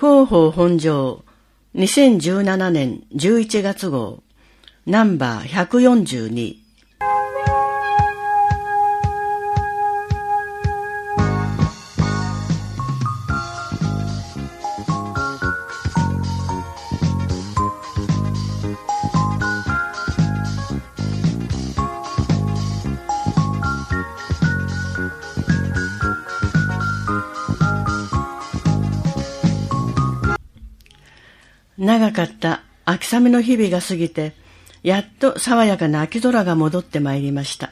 広報本庄2017年11月号ナンバー142。長かった秋雨の日々が過ぎて、やっと爽やかな秋空が戻ってまいりました。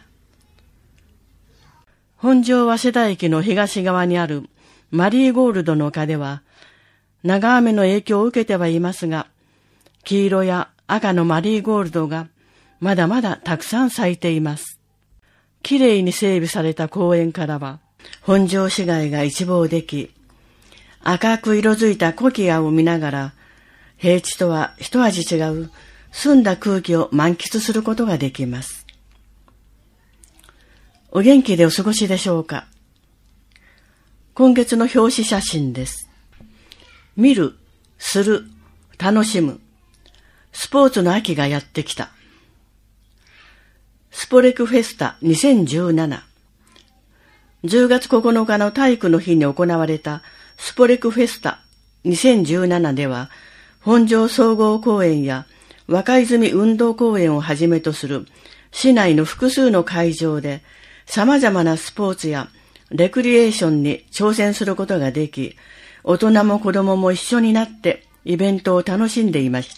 本庄早稲田駅の東側にあるマリーゴールドの丘では、長雨の影響を受けてはいますが、黄色や赤のマリーゴールドがまだまだたくさん咲いています。きれいに整備された公園からは、本庄市街が一望でき、赤く色づいたコキアを見ながら、平地とは一味違う澄んだ空気を満喫することができます。お元気でお過ごしでしょうか。今月の表紙写真です。見る、する、楽しむ。スポーツの秋がやってきた。スポレクフェスタ2017。10月9日の体育の日に行われたスポレクフェスタ2017では、本庄総合公園や若泉運動公園をはじめとする市内の複数の会場で様々なスポーツやレクリエーションに挑戦することができ、大人も子供も一緒になってイベントを楽しんでいました。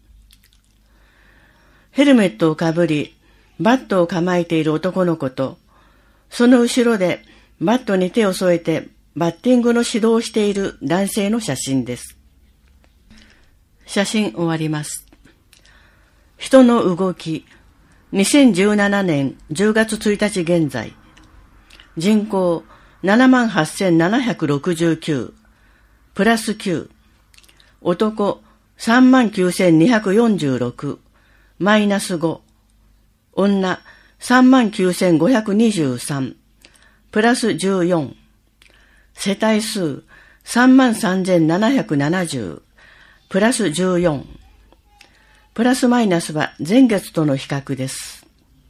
ヘルメットをかぶり、バットを構えている男の子と、その後ろでバットに手を添えてバッティングの指導をしている男性の写真です。写真終わります。人の動き、2017年10月1日現在、人口 78,769、プラス9、男 39,246、マイナス5、女 39,523、プラス14、世帯数 33,770、プラス14。プラスマイナスは前月との比較です。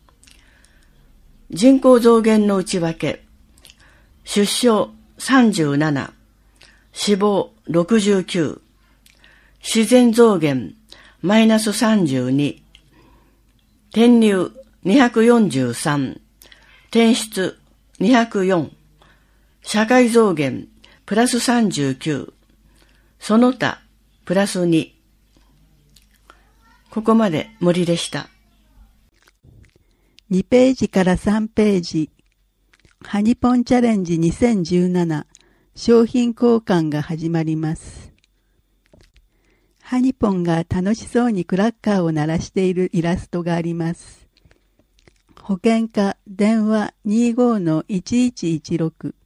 人口増減の内訳。出生37、死亡69、自然増減マイナス32、転入243、転出204、社会増減プラス39、その他プラス2。ここまで森でした。 2ページから3ページ。ハニポンチャレンジ2017商品交換が始まります。ハニポンが楽しそうにクラッカーを鳴らしているイラストがあります。保険課電話 25-1116。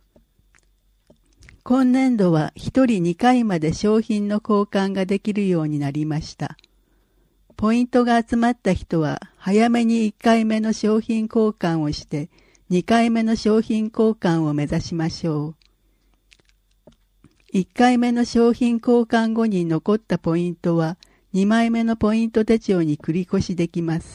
今年度は1人2回まで商品の交換ができるようになりました。ポイントが集まった人は早めに1回目の商品交換をして2回目の商品交換を目指しましょう。1回目の商品交換後に残ったポイントは2枚目のポイント手帳に繰り越しできます。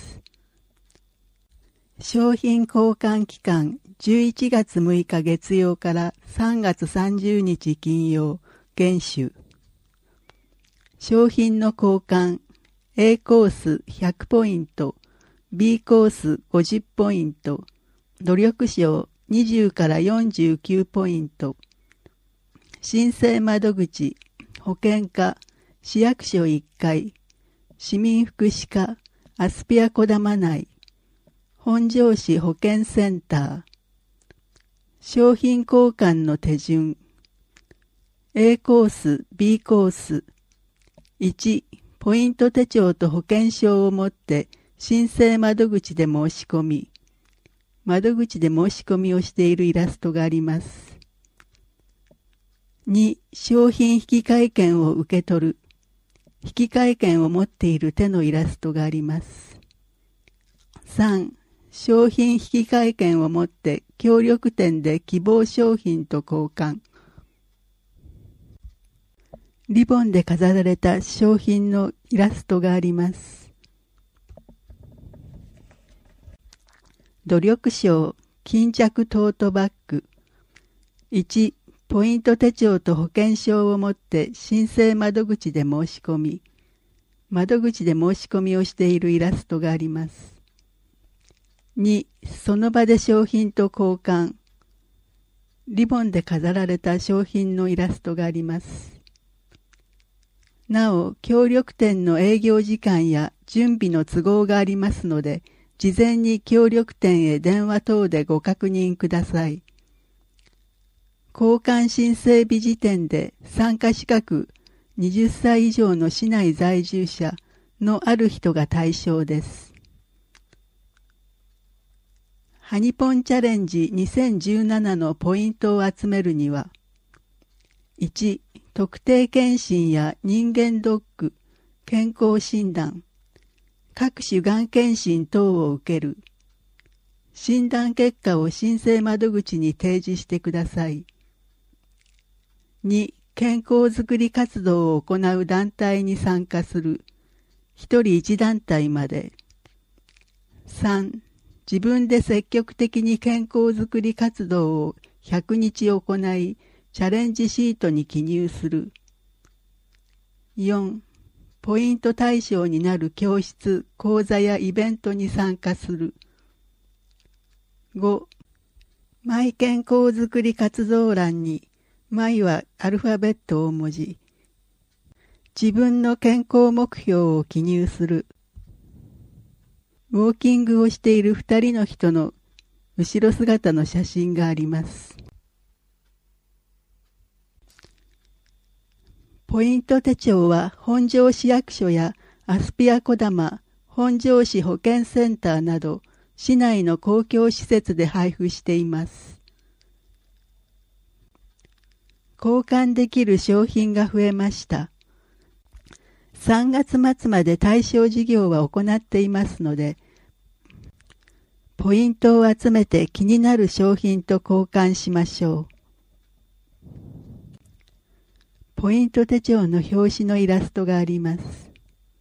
商品交換期間11月6日月曜から3月30日金曜、厳守。商品の交換、A コース100ポイント、B コース50ポイント、努力賞20から49ポイント。申請窓口、保険課、市役所1階、市民福祉課、アスピア小玉内、本庄市保健センター。商品交換の手順。A コース、B コース。1、ポイント手帳と保険証を持って申請窓口で申し込み。窓口で申し込みをしているイラストがあります。2、商品引換券を受け取る。引換券を持っている手のイラストがあります。3、商品引換券を持って協力店で希望商品と交換。 リボンで飾られた商品のイラストがあります。努力賞巾着トートバッグ。1、ポイント手帳と保険証を持って申請窓口で申し込み、窓口で申し込みをしているイラストがあります。2、その場で商品と交換。リボンで飾られた商品のイラストがあります。なお、協力店の営業時間や準備の都合がありますので、事前に協力店へ電話等でご確認ください。交換申請日時点で参加資格20歳以上の市内在住者のある人が対象です。ハニポンチャレンジ2017のポイントを集めるには、1、特定健診や人間ドック、健康診断、各種がん検診等を受ける。診断結果を申請窓口に提示してください。2、健康づくり活動を行う団体に参加する。一人一団体まで。3、自分で積極的に健康づくり活動を100日行い、チャレンジシートに記入する。4、ポイント対象になる教室、講座やイベントに参加する。5、マイ健康づくり活動欄に、マイはアルファベット大文字。自分の健康目標を記入する。ウォーキングをしている2人の人の後ろ姿の写真があります。ポイント手帳は本庄市役所やアスピアこだま、本庄市保健センターなど市内の公共施設で配布しています。交換できる商品が増えました。3月末まで対象事業は行っていますので、ポイントを集めて気になる商品と交換しましょう。ポイント手帳の表紙のイラストがあります。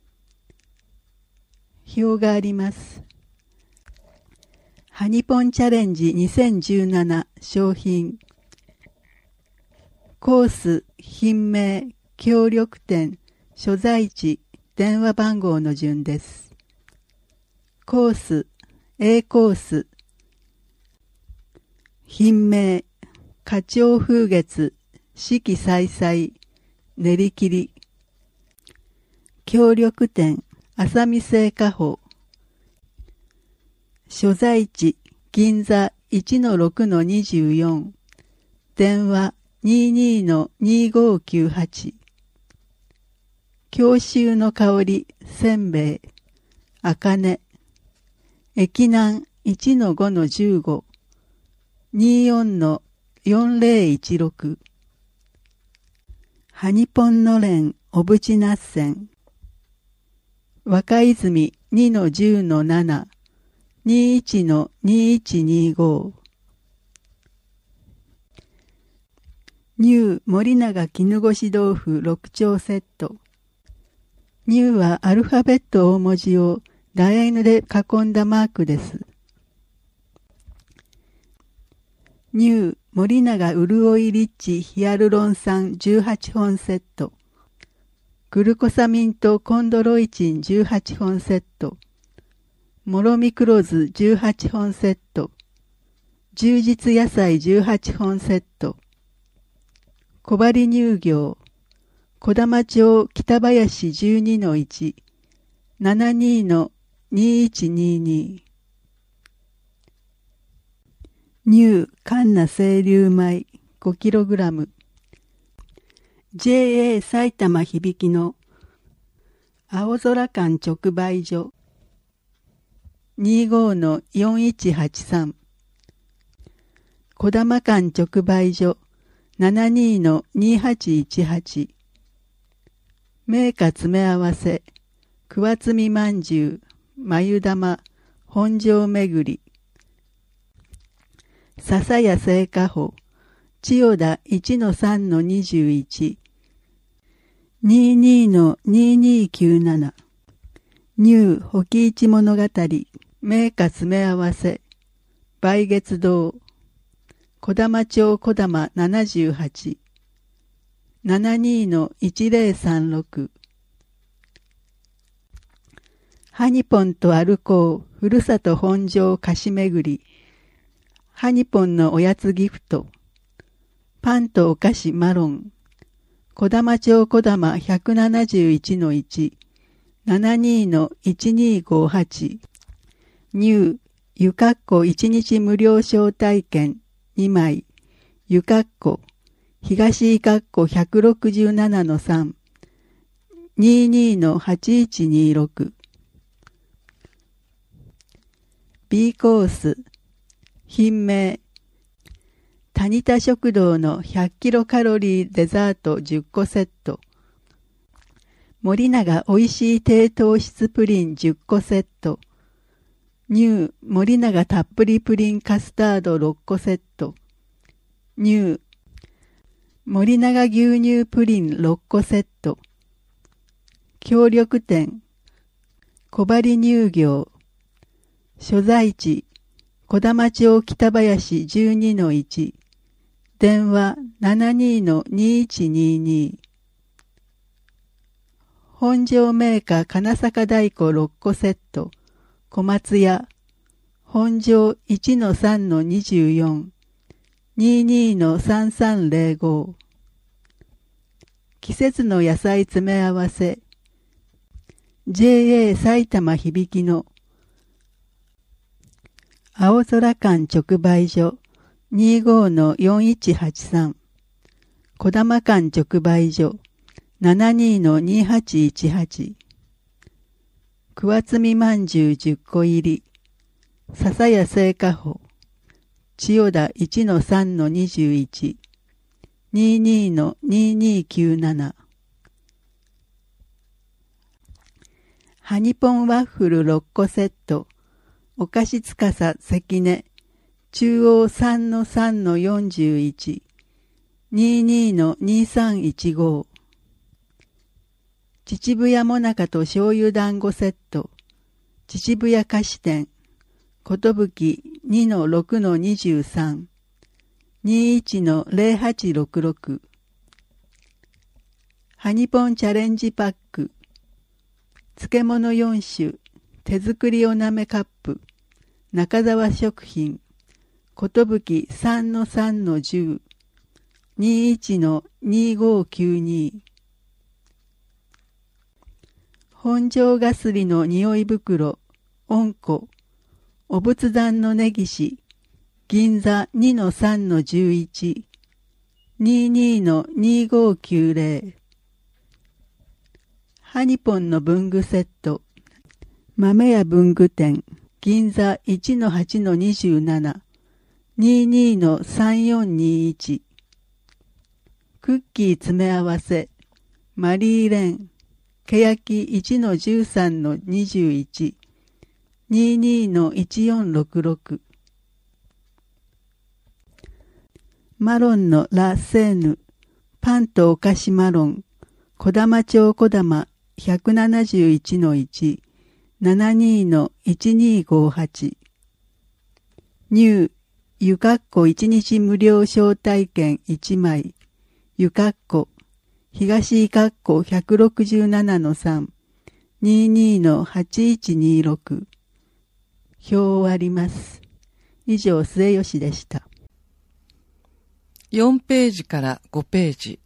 表があります。ハニポンチャレンジ2017商品。コース、品名、協力店、所在地、電話番号の順です。コース、A コース。品名、花鳥風月、四季彩彩、練り切り。協力店、浅見製菓法。所在地、銀座 1-6-24。電話 22-2598。郷愁の香り、せんべい。あかね。駅南 1-5-15。24-4016。ハニポンのれんおぶちなっせん。若泉 2-10-7。21-2125。ニュー森永絹ごし豆腐6丁セット。ニューはアルファベット大文字を楕円で囲んだマークです。ニュー森永うるおいリッチヒアルロン酸18本セット。グルコサミンとコンドロイチン18本セット。モロミクロズ18本セット。充実野菜18本セット。小針乳業。小玉町北林 12-1。72-2122。ニューカンナ清流米 5kg。JA 埼玉響の青空館直売所 25-4183。小玉館直売所 72-2818。銘菓詰め合わせ桑摘まんじゅう眉玉本庄めぐり。笹谷製菓法千代田 1-3-21。 22-2297 ニュー保木市物語名家詰め合わせ梅月堂小玉町小玉78 72-1036ハニポンと歩こうふるさと本庄菓子巡りハニポンのおやつギフトパンとお菓子マロン小玉町小玉 171-1 72-1258ニューゆかっこ1日無料招待券2枚ゆかっこ東井かっこ 167-3 22-8126 B コース品名タニタ食堂の100キロカロリーデザート10個セット森永おいしい低糖質プリン10個セットニュー森永たっぷりプリンカスタード6個セットニュー森永牛乳プリン6個セット協力店小針乳業所在地小玉町北林 12-1 電話 72-2122 本庄メーカー金坂大根6個セット小松屋本庄 1-3-24 22-3305季節の野菜詰め合わせ JA 埼玉響の青空館直売所 25-4183 小玉館直売所 72-2818 桑摘まんじゅう10個入り笹谷製菓舗千代田 1-3-21 22-2297ハニポンワッフル6個セットお菓子つかさ関根中央 3-3-41 22-2315秩父屋もなかと醤油団子セット秩父屋菓子店ことぶき 2-6-23 21-0866ハニポンチャレンジパック漬物4種手作りおなめカップ中沢食品ことぶき 3-3-10 21-2592本庄がすりの匂い袋温子お仏壇の根岸銀座 2-3-11 22-2590ハニポンの文具セット豆屋文具店銀座 1-8-27 22-3421クッキー詰め合わせマリーレンけやき 1-13-21 22-1466マロンのラ・セーヌパンとお菓子マロン小玉町小玉 171-1 72-1258ニューゆかっこ1日無料招待券1枚ゆかっこ東井かっこ 167-3 22-8126表終わります。以上末吉でした。 4ページから5ページ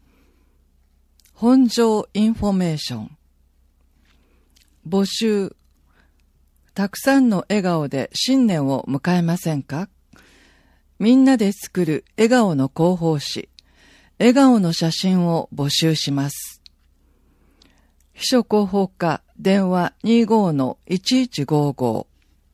本庄インフォメーション募集たくさんの笑顔で新年を迎えませんか？みんなで作る笑顔の広報誌笑顔の写真を募集します。秘書広報課電話 25-1155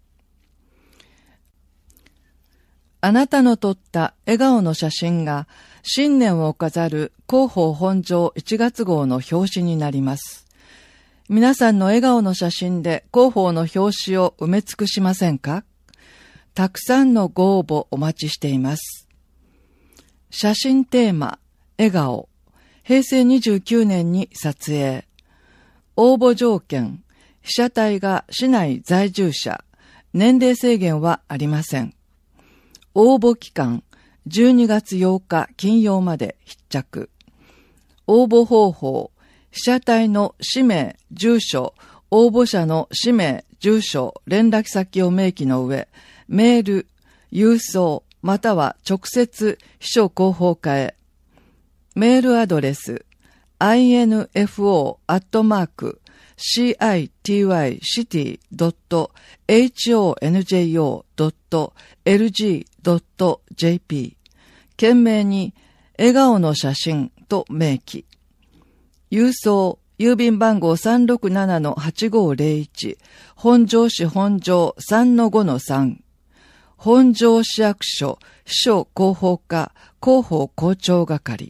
あなたの撮った笑顔の写真が新年を飾る広報本庄1月号の表紙になります。皆さんの笑顔の写真で広報の表紙を埋め尽くしませんか？たくさんのご応募お待ちしています。写真テーマ、笑顔。 平成29年に撮影。応募条件、被写体が市内在住者、年齢制限はありません。応募期間、12月8日金曜まで必着。応募方法、被写体の氏名、住所、応募者の氏名、住所、連絡先を明記の上、メール、郵送、または直接秘書広報課へ。メールアドレス、info@city.honjo.lg.jp。件名に、笑顔の写真と明記。郵送、郵便番号 367-8501、本庄市本庄 3-5-3、本庄市役所、秘書広報課、広報校長係。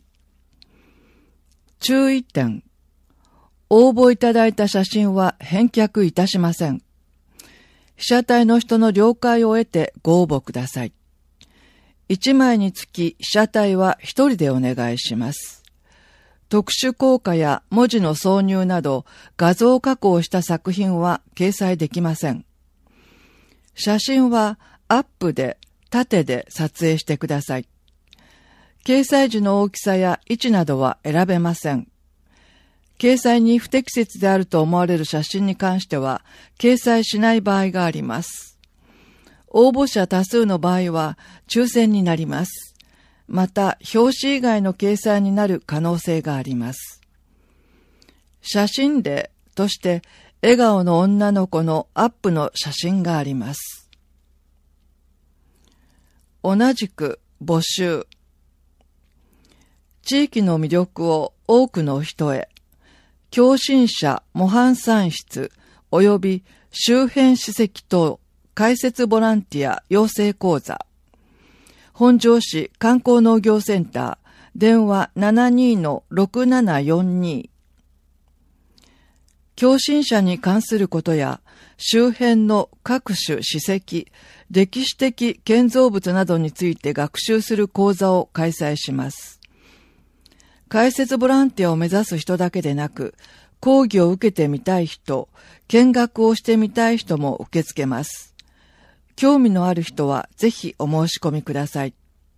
注意点。応募いただいた写真は返却いたしません。被写体の人の了解を得てご応募ください。1枚につき被写体は1人でお願いします。特殊効果や文字の挿入など画像加工した作品は掲載できません。写真はアップで縦で撮影してください。掲載時の大きさや位置などは選べません。掲載に不適切であると思われる写真に関しては掲載しない場合があります。応募者多数の場合は抽選になります。また、表紙以外の掲載になる可能性があります。写真例として、笑顔の女の子のアップの写真があります。同じく募集。地域の魅力を多くの人へ、共振者模範産出及び周辺史跡等開設ボランティア養成講座。本庄市観光農業センター、電話 72-6742。共振者に関することや、周辺の各種史跡、歴史的建造物などについて学習する講座を開催します。開設ボランティアを目指す人だけでなく、講義を受けてみたい人、見学をしてみたい人も受け付けます。興味のある人はぜひお申し込みください。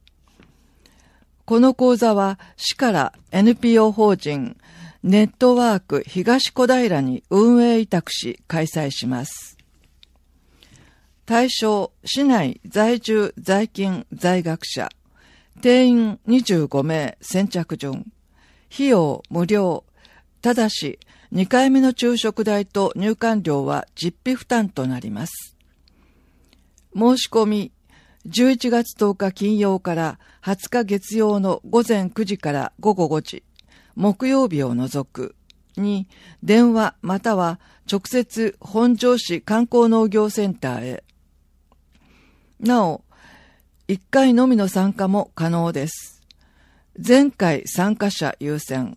この講座は市から NPO 法人ネットワーク東小平に運営委託し開催します。対象、市内在住在勤在学者、定員25名先着順、費用無料、ただし2回目の昼食代と入館料は実費負担となります。申し込み、11月10日金曜から20日月曜の午前9時から午後5時、木曜日を除くに電話または直接本庄市観光農業センターへ。なお、1回のみの参加も可能です。前回参加者優先。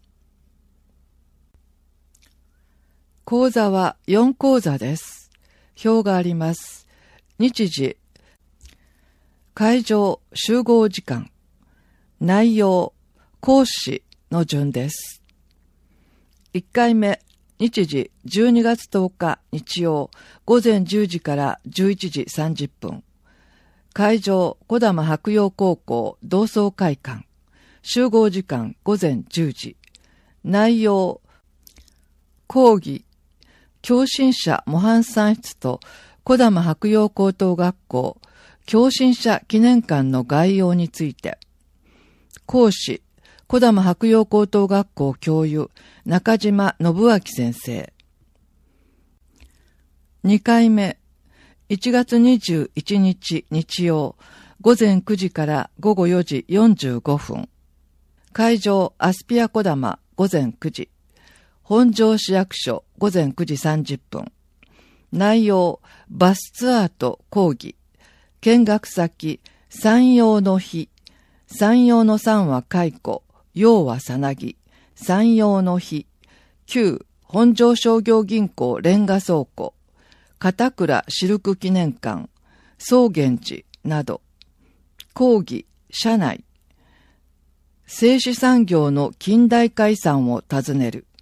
講座は4講座です。表があります。日時、会場、集合時間、内容、講師の順です。1回目、日時12月10日日曜午前10時から11時30分。会場、児玉白楊高校同窓会館。集合時間午前10時。内容、講義、共振者模範産出と児玉白楊高等学校共振者記念館の概要について。講師、児玉白楊高等学校教諭、中島信明先生。2回目、1月21日日曜、午前9時から午後4時45分。会場、アスピア児玉、午前9時。本庄市役所、午前9時30分。内容、バスツアーと講義。見学先、山陽の日。山陽の山は蚕、陽はさなぎ。山陽の日。旧本庄商業銀行レンガ倉庫。片倉シルク記念館。草原寺など。講義、社内。 製紙産業の近代化遺産を訪ねる。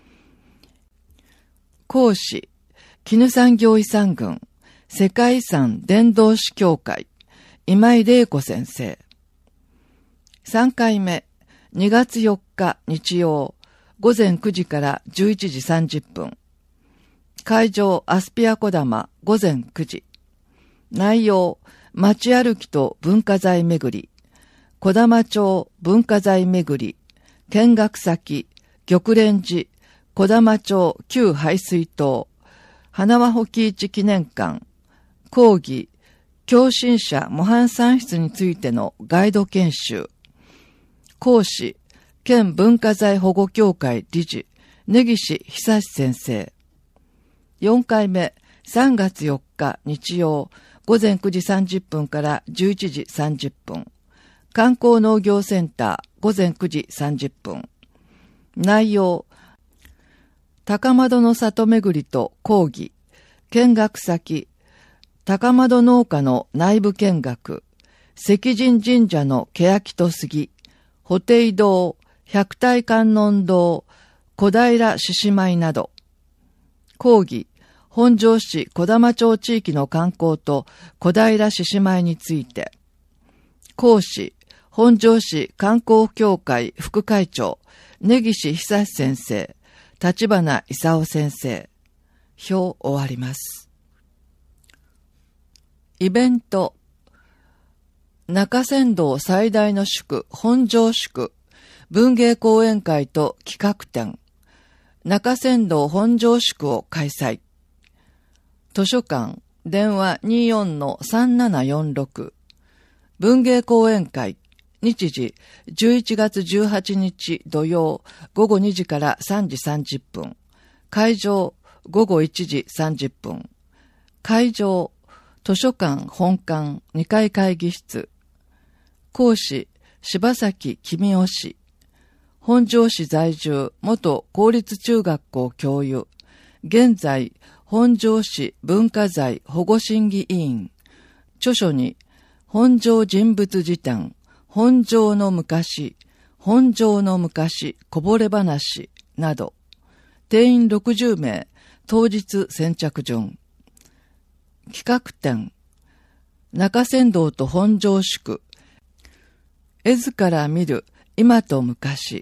講師、絹産業遺産群、世界遺産伝道師協会、今井玲子先生。3回目、2月4日日曜、午前9時から11時30分。会場アスピア小玉午前9時。内容、街歩きと文化財巡り。小玉町文化財巡り。見学先、玉蓮寺、小玉町旧排水塔。花輪保木市記念館。講義、共振者模範産出についてのガイド研修。講師、県文化財保護協会理事、根岸久先生。4回目、3月4日日曜、午前9時30分から11時30分。観光農業センター、午前9時30分。内容、高窓の里巡りと講義、見学先、高窓農家の内部見学、石神神社の欅と杉、布袋堂、百体観音堂、小平獅子舞など。講義、本庄市小玉町地域の観光と小平獅子舞について。講師、本庄市観光協会副会長、根岸久先生、立花勲先生。表終わります。イベント、中山道最大の宿、本庄宿、文芸講演会と企画展、中山道本庄宿を開催。図書館、電話 24-3746。文芸講演会、日時11月18日土曜午後2時から3時30分。会場、午後1時30分。会場、図書館本館2階会議室。講師、柴崎公夫氏。本庄市在住、元公立中学校教諭。現在、本庄市文化財保護審議委員。著書に、本庄人物辞典、本庄の昔、本庄の昔、こぼれ話など。定員60名、当日先着順。企画展、中山道と本庄宿、絵図から見る今と昔。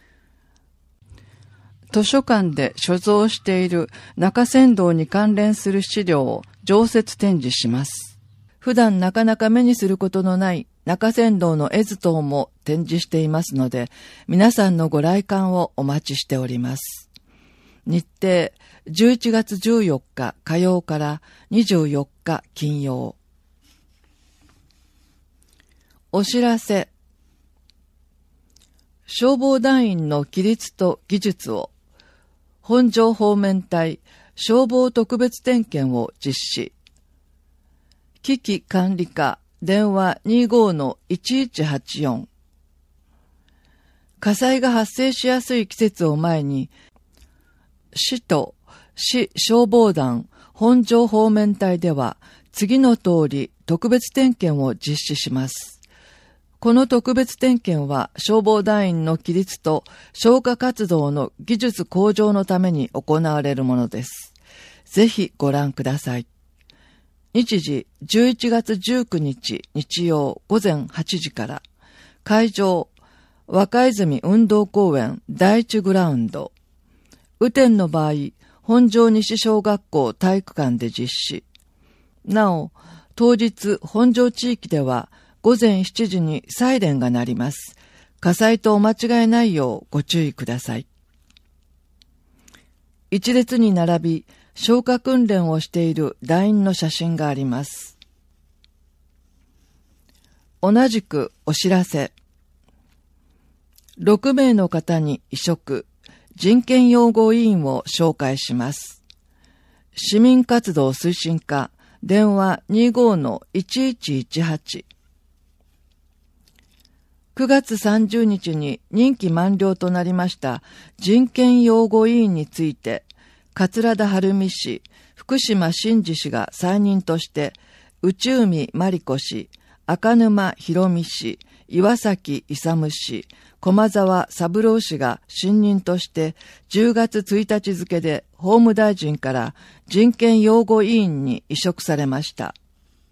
図書館で所蔵している中山道に関連する資料を常設展示します。普段なかなか目にすることのない中山道の絵図等も展示していますので、皆さんのご来館をお待ちしております。日程、11月14日火曜から24日金曜。お知らせ。消防団員の規律と技術を本庄方面隊消防特別点検を実施。危機管理課電話 25-1184。火災が発生しやすい季節を前に、市と市消防団本庄方面隊では次の通り特別点検を実施します。この特別点検は消防団員の規律と消火活動の技術向上のために行われるものです。ぜひご覧ください。日時11月19日日曜午前8時から。会場、若泉運動公園第一グラウンド。雨天の場合、本庄西小学校体育館で実施。なお、当日本庄地域では午前7時にサイレンが鳴ります。火災とお間違えないようご注意ください。一列に並び、消火訓練をしている団員の写真があります。同じくお知らせ。6名の方に移植、人権擁護委員を紹介します。市民活動推進課、電話 25-1118。9月30日に任期満了となりました人権擁護委員について、桂田晴美氏、福島真嗣氏が再任として、内海真理子氏、赤沼博美氏、岩崎勇氏、 駒沢三郎氏が新任として10月1日付で法務大臣から人権擁護委員に委嘱されました。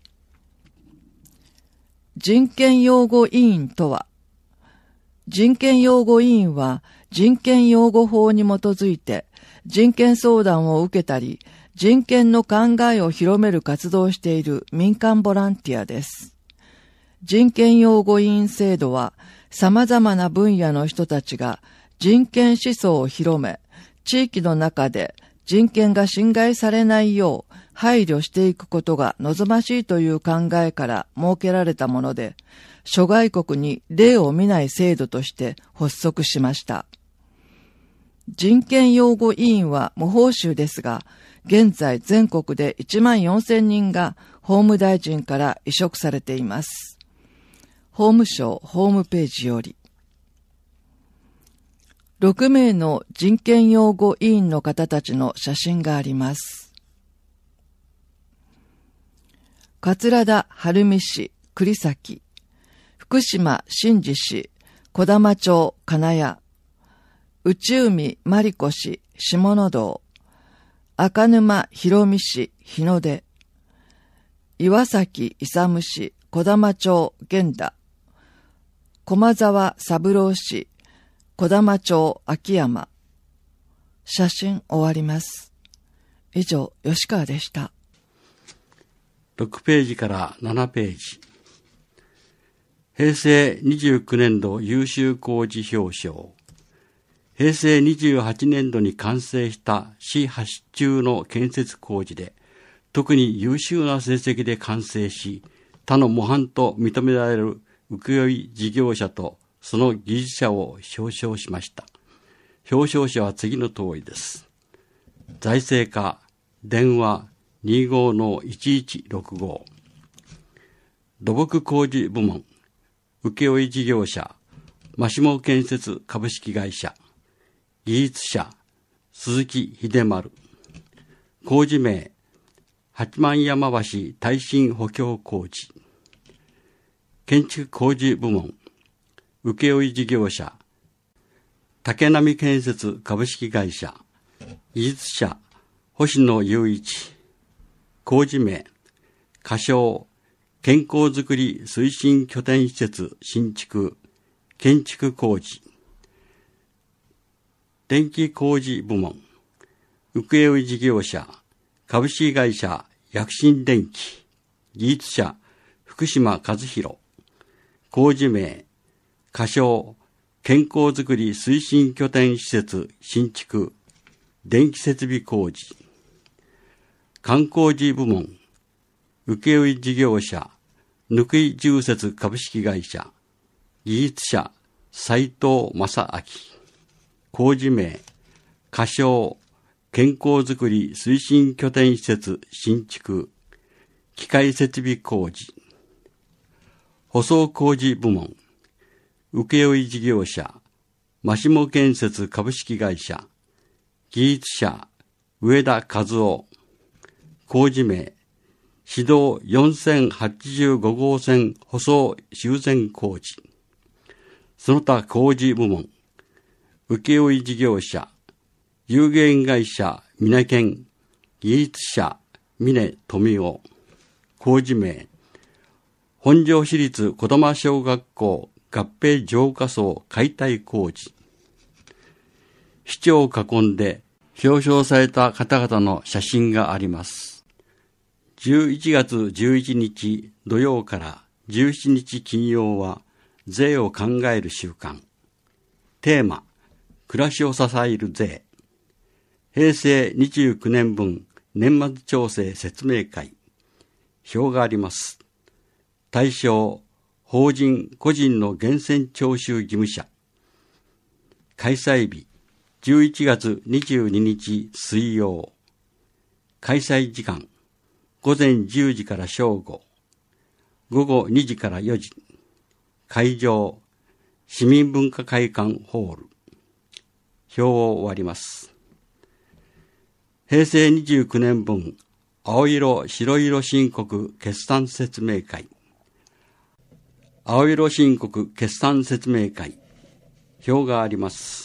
人権擁護委員とは、人権擁護委員は人権擁護法に基づいて人権相談を受けたり、人権の考えを広める活動をしている民間ボランティアです。人権擁護委員制度は、様々な分野の人たちが人権思想を広め、地域の中で人権が侵害されないよう配慮していくことが望ましいという考えから設けられたもので、諸外国に例を見ない制度として発足しました。人権擁護委員は無報酬ですが、現在全国で14,000人が法務大臣から委嘱されています。法務省ホームページより。6名の人権擁護委員の方たちの写真があります。桂田晴美氏、栗崎、福島真治氏、児玉町金谷、内海真理子氏、下野道、赤沼博美氏、日の出、岩崎勇氏、児玉町源田、駒沢三郎氏、児玉町秋山。写真終わります。以上、吉川でした。 6ページから7ページ。平成29年度優秀工事表彰。平成28年度に完成した市8中の建設工事で、特に優秀な成績で完成し、他の模範と認められる請負事業者とその技術者を表彰しました。表彰者は次の通りです。財政課、電話 25-1165。土木工事部門、請負事業者、マシモ建設株式会社。技術者、鈴木秀丸。工事名、八幡山橋耐震補強工事。建築工事部門、請負事業者、竹波建設株式会社。技術者、星野雄一。工事名、仮称、健康づくり推進拠点施設新築、建築工事。電気工事部門、請負事業者、株式会社躍進電機。技術者、福島和弘。工事名、仮称、健康づくり推進拠点施設新築、電気設備工事。観光事部門、請負事業者、ぬくい住設株式会社。技術者、斉藤正明。工事名、仮称、健康づくり推進拠点施設新築、機械設備工事。舗装工事部門、請負事業者、マシモ建設株式会社。技術者、上田和夫。工事名、市道4085号線舗装修繕工事。その他工事部門、請負事業者、有限会社峰建。技術者、峰富夫。工事名、本庄市立児玉小学校合併浄化槽解体工事。市長を囲んで表彰された方々の写真があります。11月11日土曜から17日金曜は税を考える週間。テーマ、暮らしを支える税。平成29年分年末調整説明会。表があります。対象、法人・個人の源泉徴収義務者。開催日、11月22日水曜。開催時間、午前10時から正午。午後2時から4時。会場、市民文化会館ホール。表を終わります。平成29年分、青色白色申告決算説明会。青色申告決算説明会。 表があります。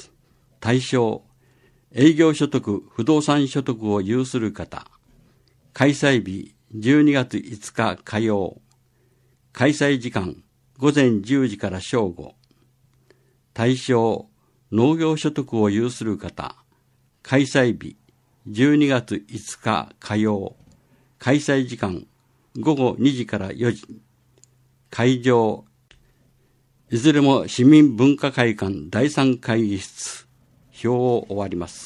対象、営業所得、不動産所得を有する方。開催日、12月5日火曜。開催時間、午前10時から正午。対象、農業所得を有する方。開催日、12月5日火曜。開催時間、午後2時から4時。会場、いずれも市民文化会館第3会議室。表を終わります。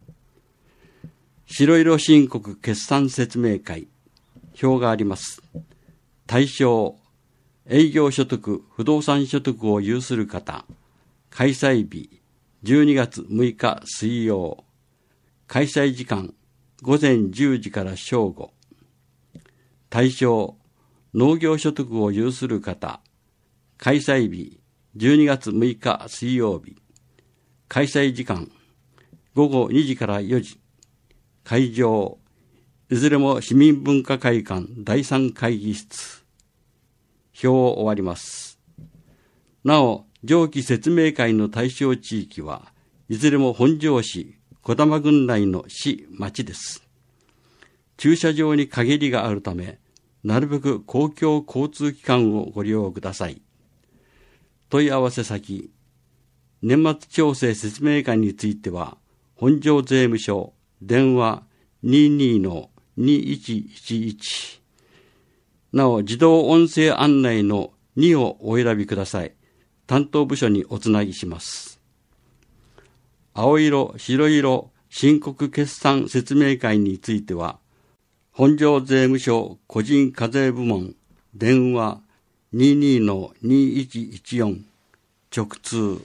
白色申告決算説明会。表があります。対象、営業所得、不動産所得を有する方。開催日、12月6日水曜。開催時間、午前10時から正午。対象、農業所得を有する方。開催日、12月6日水曜日。開催時間、午後2時から4時。会場、いずれも市民文化会館第3会議室。表を終わります。なお、上記説明会の対象地域は、いずれも本庄市、児玉郡内の市、町です。駐車場に限りがあるため、なるべく公共交通機関をご利用ください。問い合わせ先、年末調整説明会については、本庄税務署、電話 22-2111。なお、自動音声案内の2をお選びください。担当部署におつなぎします。青色、白色、申告決算説明会については、本庄税務署個人課税部門、電話 22-2114、直通。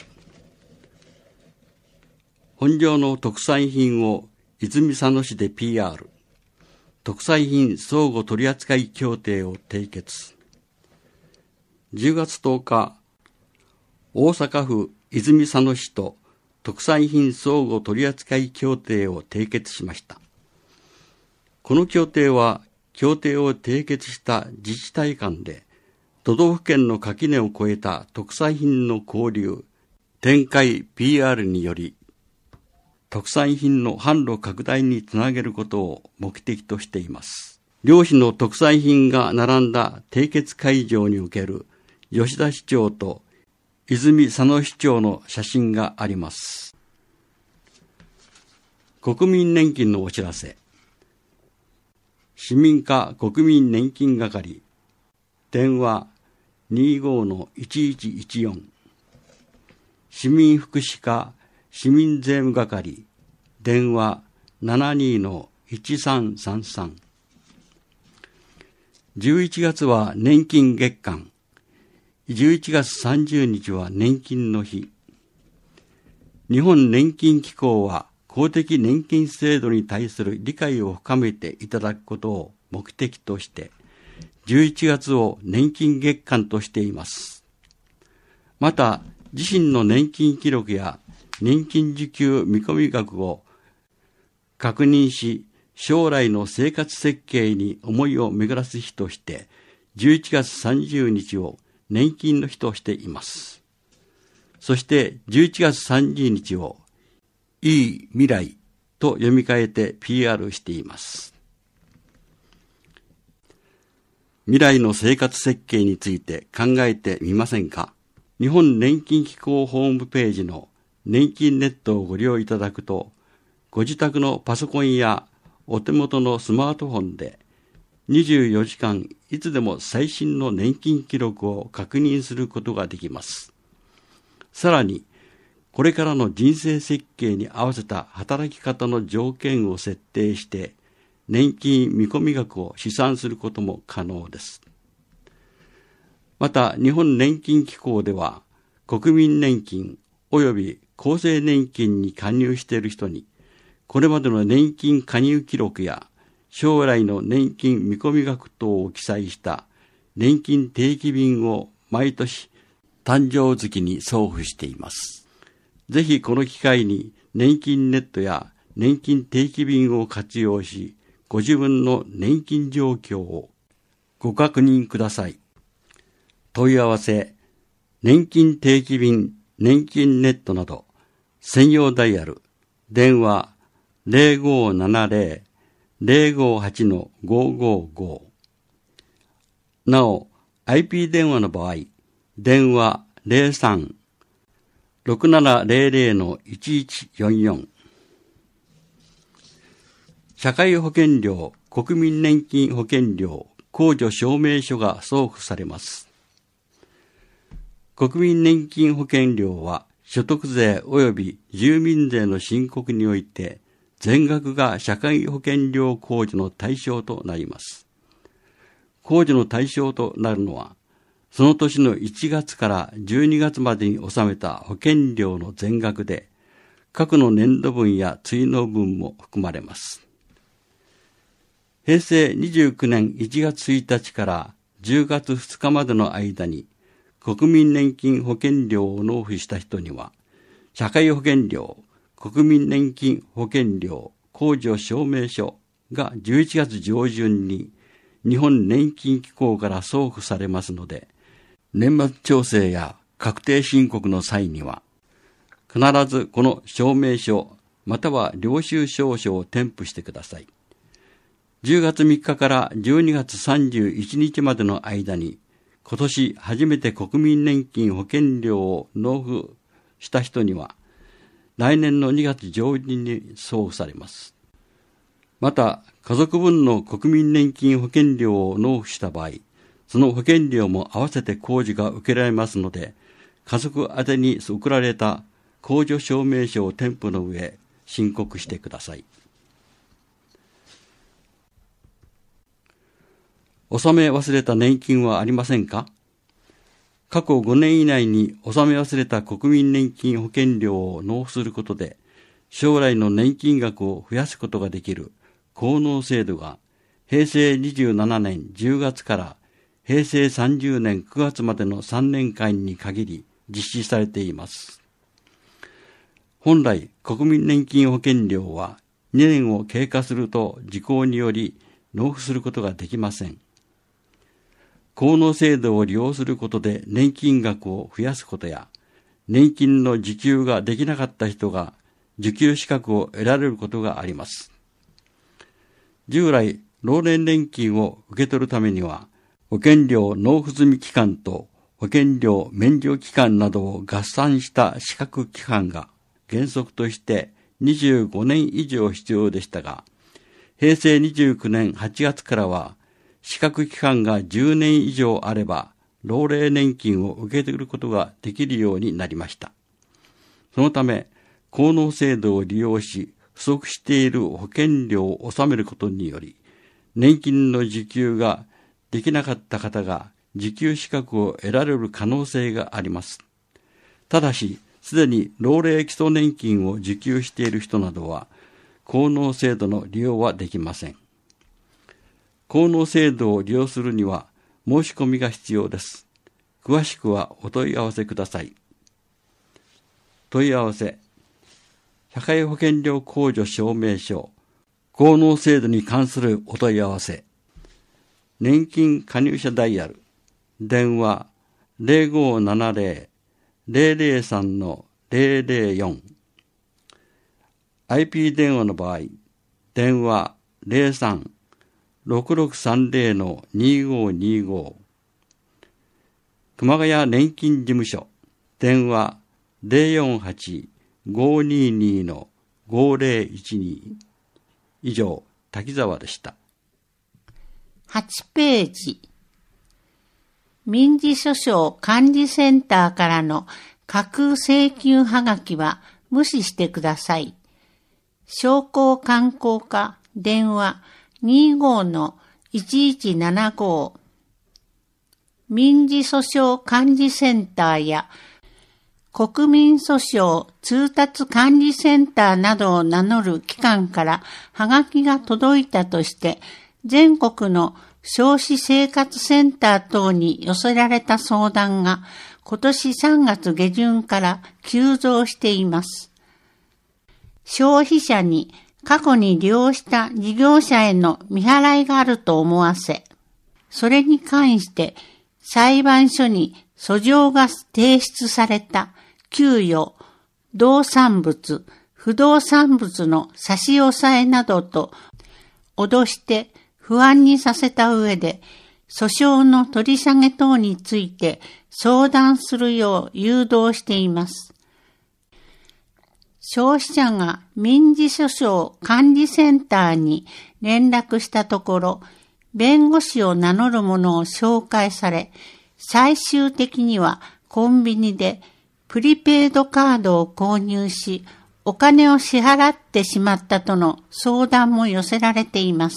本庄の特産品を泉佐野市で PR。特産品相互取扱協定を締結。10月10日、大阪府泉佐野市と特産品相互取扱協定を締結しました。この協定は、協定を締結した自治体間で、都道府県の垣根を越えた特産品の交流、展開 PR により、特産品の販路拡大につなげることを目的としています。両市の特産品が並んだ締結会場における吉田市長と泉佐野市長の写真があります。国民年金のお知らせ。市民課国民年金係、電話 25-1114。市民福祉課市民税務係、電話 72-1333。11月は年金月間。11月30日は年金の日。日本年金機構は公的年金制度に対する理解を深めていただくことを目的として、11月を年金月間としています。また、自身の年金記録や年金受給見込み額を確認し、将来の生活設計に思いを巡らす日として、11月30日を年金の日としています。そして11月30日をいい未来と読み替えて PR しています。未来の生活設計について考えてみませんか？日本年金機構ホームページの年金ネットをご利用いただくと、ご自宅のパソコンやお手元のスマートフォンで24時間いつでも最新の年金記録を確認することができます。さらに、これからの人生設計に合わせた働き方の条件を設定して、年金見込み額を試算することも可能です。また、日本年金機構では、国民年金及び厚生年金に加入している人に、これまでの年金加入記録や、将来の年金見込み額等を記載した年金定期便を毎年誕生月に送付しています。ぜひこの機会に年金ネットや年金定期便を活用し、ご自分の年金状況をご確認ください。問い合わせ、年金定期便年金ネットなど専用ダイヤル、電話 0570-058-555。なお、IP 電話の場合、電話 03-6700-1144。社会保険料、国民年金保険料、控除証明書が送付されます。国民年金保険料は所得税及び住民税の申告において全額が社会保険料控除の対象となります。控除の対象となるのは、その年の1月から12月までに納めた保険料の全額で、過去の年度分や追納分も含まれます。平成29年1月1日から10月2日までの間に、国民年金保険料を納付した人には、社会保険料、国民年金保険料、控除証明書が11月上旬に日本年金機構から送付されますので、年末調整や確定申告の際には、必ずこの証明書または領収証書を添付してください。10月3日から12月31日までの間に、今年初めて国民年金保険料を納付した人には、来年の2月上旬に送付されます。また、家族分の国民年金保険料を納付した場合、その保険料も合わせて控除が受けられますので、家族宛てに送られた控除証明書を添付の上、申告してください。納め忘れた年金はありませんか？過去5年以内に納め忘れた国民年金保険料を納付することで、将来の年金額を増やすことができる効納制度が、平成27年10月から平成30年9月までの3年間に限り実施されています。本来、国民年金保険料は2年を経過すると時効により納付することができません。効納制度を利用することで年金額を増やすことや、年金の受給ができなかった人が受給資格を得られることがあります。従来、老年年金を受け取るためには、保険料納付済期間と保険料免除期間などを合算した資格期間が原則として25年以上必要でしたが、平成29年8月からは、資格期間が10年以上あれば、老齢年金を受け取ることができるようになりました。そのため、効納制度を利用し、不足している保険料を納めることにより、年金の受給ができなかった方が受給資格を得られる可能性があります。ただし、すでに老齢基礎年金を受給している人などは、効納制度の利用はできません。効納制度を利用するには申し込みが必要です。詳しくはお問い合わせください。問い合わせ、社会保険料控除証明書、効納制度に関するお問い合わせ、年金加入者ダイヤル、電話 0570-003-004、IP 電話の場合、電話 03-6630-2525、熊谷年金事務所、電話 048-522-5012。以上、滝沢でした。 8ページ。民事訴訟管理センターからの架空請求はがきは無視してください。商工観光課電話 25-1175。民事訴訟管理センターや国民訴訟通達管理センターなどを名乗る機関からはがきが届いたとして、全国の消費生活センター等に寄せられた相談が今年3月下旬から急増しています。消費者に過去に利用した事業者への未払いがあると思わせ、それに関して裁判所に訴状が提出された給与、動産物、不動産物の差し押さえなどと脅して不安にさせた上で、訴訟の取り下げ等について相談するよう誘導しています。消費者が民事訴訟管理センターに連絡したところ、弁護士を名乗る者を紹介され、最終的にはコンビニでプリペイドカードを購入し、お金を支払ってしまったとの相談も寄せられています。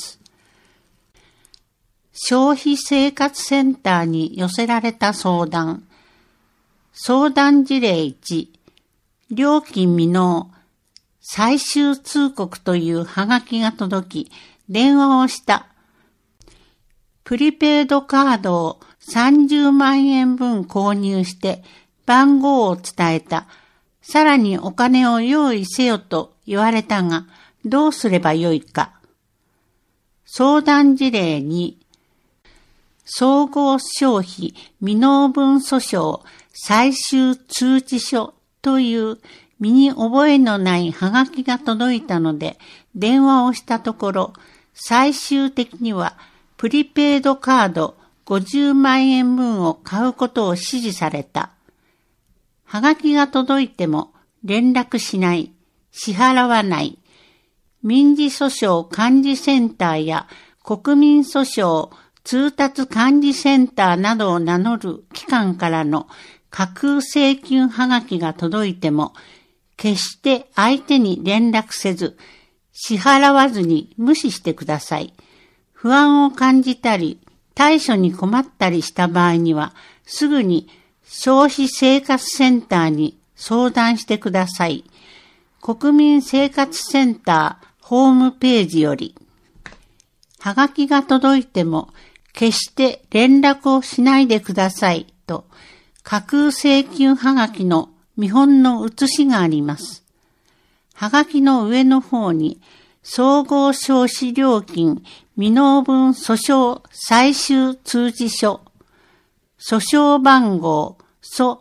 消費生活センターに寄せられた相談。相談事例1、料金未納、最終通告というハガキが届き、電話をした。プリペイドカードを30万円分購入して番号を伝えた。さらにお金を用意せよと言われたが、どうすればよいか。相談事例2、総合消費未納分訴訟最終通知書という身に覚えのないハガキが届いたので電話をしたところ、最終的にはプリペイドカード50万円分を買うことを指示された。ハガキが届いても連絡しない、支払わない。民事訴訟管理センターや国民訴訟通達管理センターなどを名乗る機関からの架空請求ハガキが届いても、決して相手に連絡せず、支払わずに無視してください。不安を感じたり、対処に困ったりした場合には、すぐに消費生活センターに相談してください。国民生活センターホームページより、ハガキが届いても、決して連絡をしないでくださいと、架空請求ハガキの見本の写しがあります。ハガキの上の方に、総合消費料金未納分訴訟最終通知書、訴訟番号、訴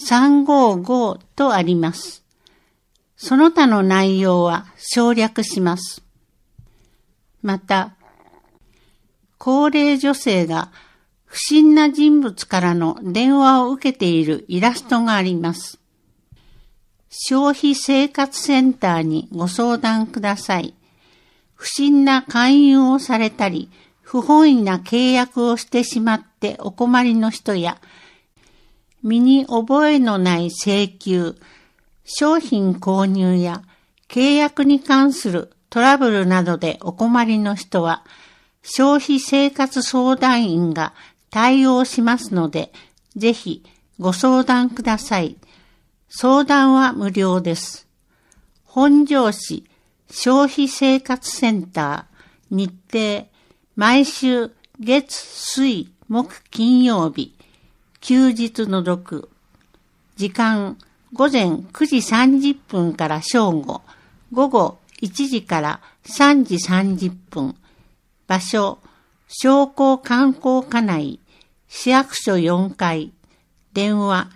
355とあります。その他の内容は省略します。また、高齢女性が不審な人物からの電話を受けているイラストがあります。消費生活センターにご相談ください。不審な勧誘をされたり、不本意な契約をしてしまってお困りの人や、身に覚えのない請求、商品購入や契約に関するトラブルなどでお困りの人は、消費生活相談員が対応しますので、ぜひご相談ください。相談は無料です。本庄市消費生活センター日程、毎週月水木金曜日、休日除く。時間午前9時30分から正午、午後1時から3時30分。場所、商工観光課内、市役所4階、電話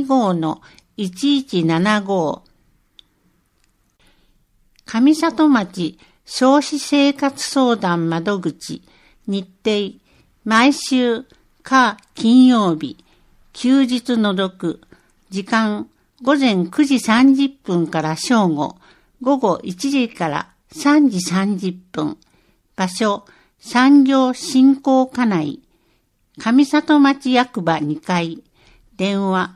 25-1175。上里町消費生活相談窓口、日程、毎週火金曜日、休日除く。時間、午前9時30分から正午、午後1時から3時30分。場所、産業振興課内、上里町役場2階、電話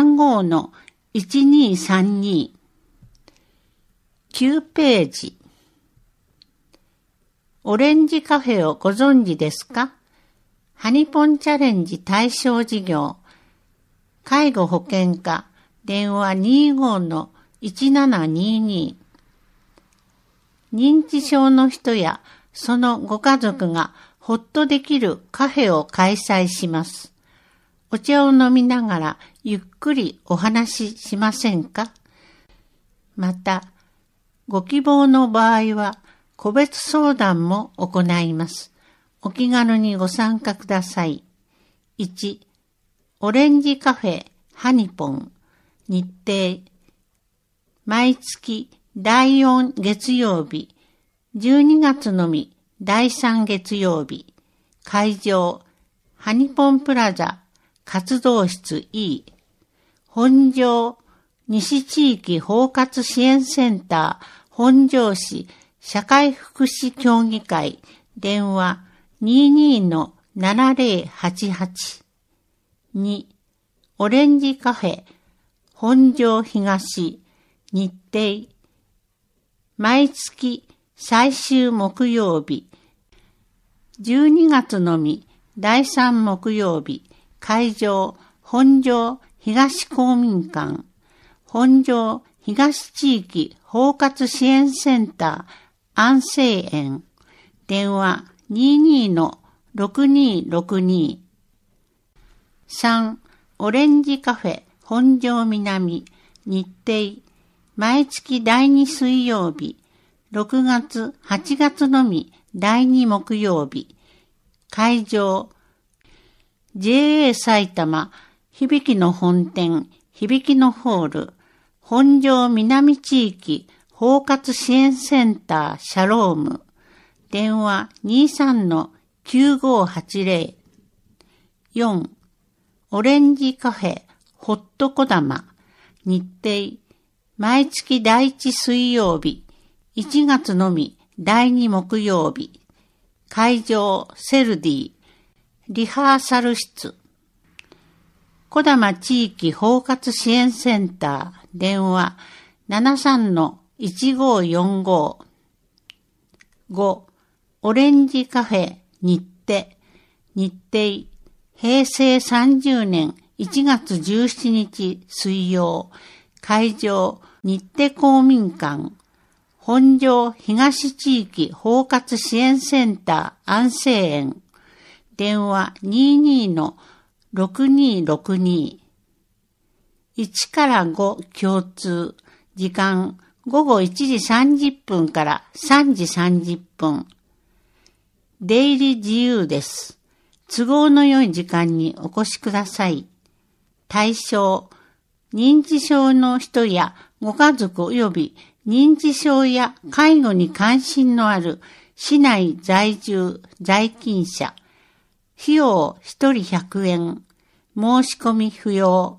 35-1232。9ページ。オレンジカフェをご存知ですか？ハニポンチャレンジ対象事業。介護保険課、電話 25-1722。認知症の人やそのご家族がほっとできるカフェを開催します。お茶を飲みながらゆっくりお話ししませんか？また、ご希望の場合は個別相談も行います。お気軽にご参加ください。1、オレンジカフェハニポン。 日程、毎月第4月曜日、12月のみ第3月曜日、会場、ハニポンプラザ、活動室 E、本庄西地域包括支援センター、本庄市社会福祉協議会、電話 22-7088。2、オレンジカフェ、本庄東、日程、毎月最終木曜日、12月のみ第3木曜日、会場、本庄東公民館、本庄東地域包括支援センター、安政園、電話 22-6262。3、オレンジカフェ、本庄南、日程、毎月第2水曜日、6月、8月のみ第2木曜日、会場、JA 埼玉、響の本店、響のホール、本庄南地域包括支援センター、シャローム、電話 23-9580。4、オレンジカフェ、ホットこだま、日程、毎月第1水曜日、1月のみ第2木曜日、会場、セルディ、リハーサル室、こだま地域包括支援センター、電話 73-1545。5、オレンジカフェ、日程、平成30年1月17日水曜、会場、日程公民館、本庄東地域包括支援センター、安政園、電話 22-6262。1から5共通、時間午後1時30分から3時30分。出入り自由です。都合の良い時間にお越しください。対象、認知症の人やご家族及び認知症や介護に関心のある市内在住在勤者。費用1人100円。申し込み不要。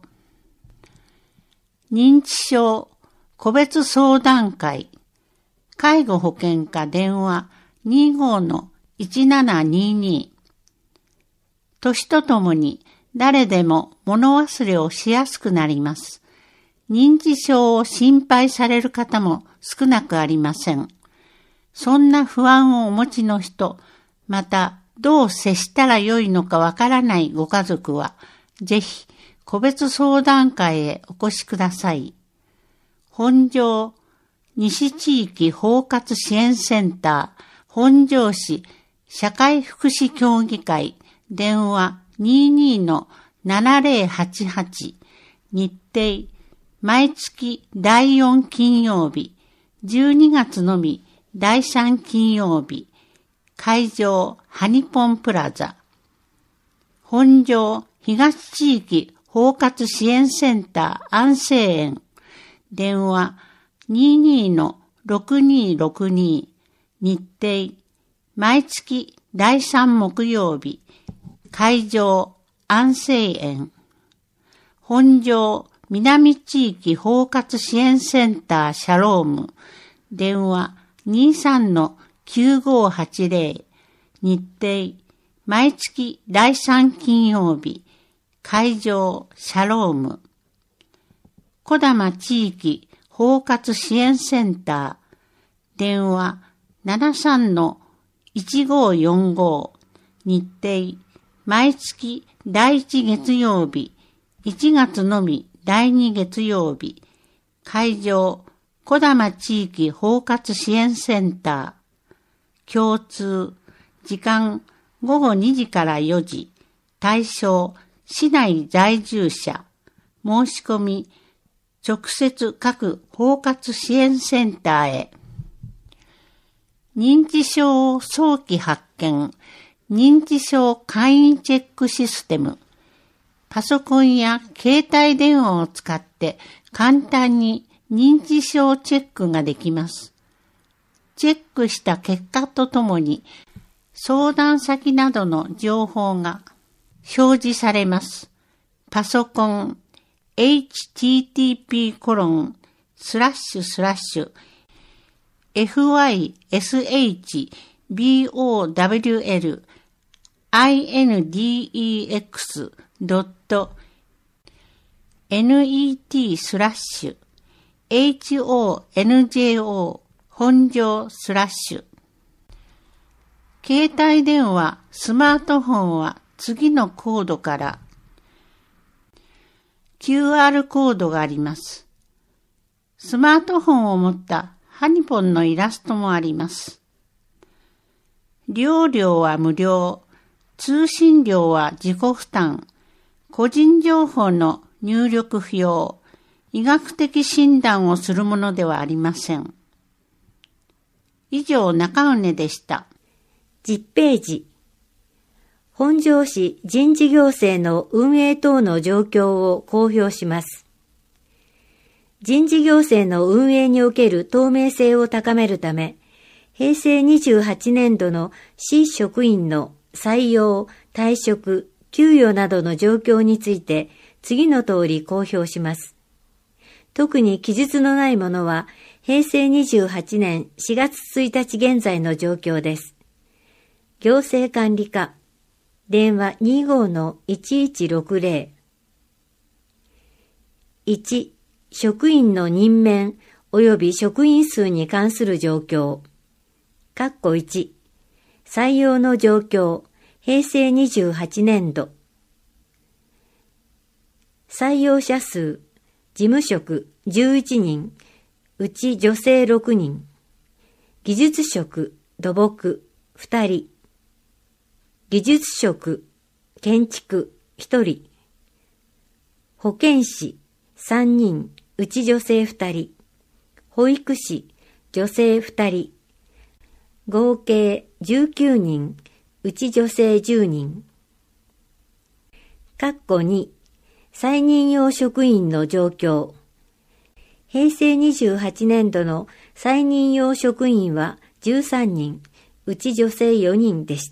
認知症個別相談会。介護保険課電話 25-1722。年とともに誰でも物忘れをしやすくなります。認知症を心配される方も少なくありません。そんな不安をお持ちの人、またどう接したらよいのかわからないご家族は、ぜひ個別相談会へお越しください。本庄西地域包括支援センター、本庄市社会福祉協議会、電話 22-7088。日程、毎月第4金曜日、12月のみ第3金曜日、会場ハニポンプラザ、本庄東地域包括支援センター、安政園、電話 22-6262。日程、毎月第3木曜日、会場安政園、本庄南地域包括支援センター、シャローム、電話 23-9580。日程、毎月第3金曜日、会場シャローム。こだま地域包括支援センター、電話 73-1545。日程、毎月第1月曜日、1月のみ第2月曜日、会場こだま地域包括支援センター、共通、時間午後2時から4時、対象市内在住者、申し込み直接各包括支援センターへ。認知症早期発見、認知症簡易チェックシステム、 パソコンや携帯電話を使って簡単に認知症チェックができます。チェックした結果とともに相談先などの情報が表示されます。パソコン http://fysybolder.net/honjo/ 本上/携帯電話、スマートフォンは次のコードから QR コードがあります。スマートフォンを持ったハニポンのイラストもあります。利用料は無料、通信料は自己負担、個人情報の入力不要、医学的診断をするものではありません。以上、中畝でした。 10ページ。本庄市人事行政の運営等の状況を公表します。人事行政の運営における透明性を高めるため、平成28年度の市職員の採用、退職、給与などの状況について次の通り公表します。特に記述のないものは、平成28年4月1日現在の状況です。行政管理課、電話 25-1160。1、職員の任免及び職員数に関する状況。1、採用の状況、平成28年度。採用者数、事務職11人、うち女性6人。技術職、土木2人。技術職、建築1人。保健師3人、うち女性2人。保育士、女性2人。合計19人、うち女性10人。2、再任用職員の状況。平成28年度の再任用職員は13人、うち女性4人でした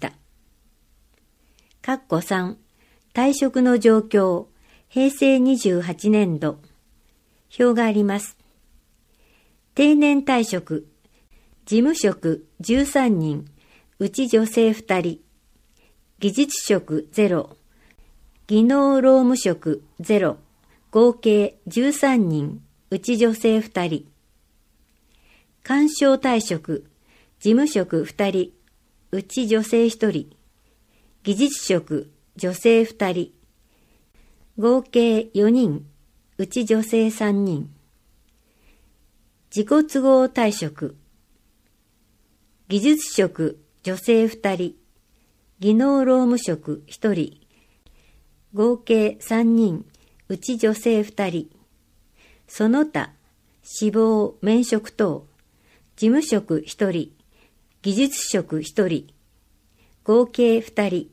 。3、退職の状況。平成28年度。表があります。定年退職。事務職13人、うち女性2人。技術職0。技能労務職0。合計13人、うち女性2人。官省退職。事務職2人、うち女性1人。技術職、女性2人。合計4人、うち女性3人。自己都合退職。技術職、女性2人。技能労務職1人。合計3人、うち女性2人。その他、死亡、免職等。事務職1人。技術職1人。合計2人。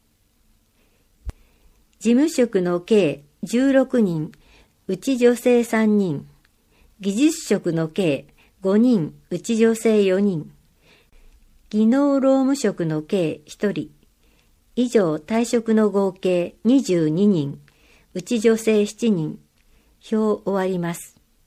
事務職の計16人、うち女性3人。技術職の計5人、うち女性4人。技能労務職の計1人。以上退職の合計22人、うち女性7人。表終わります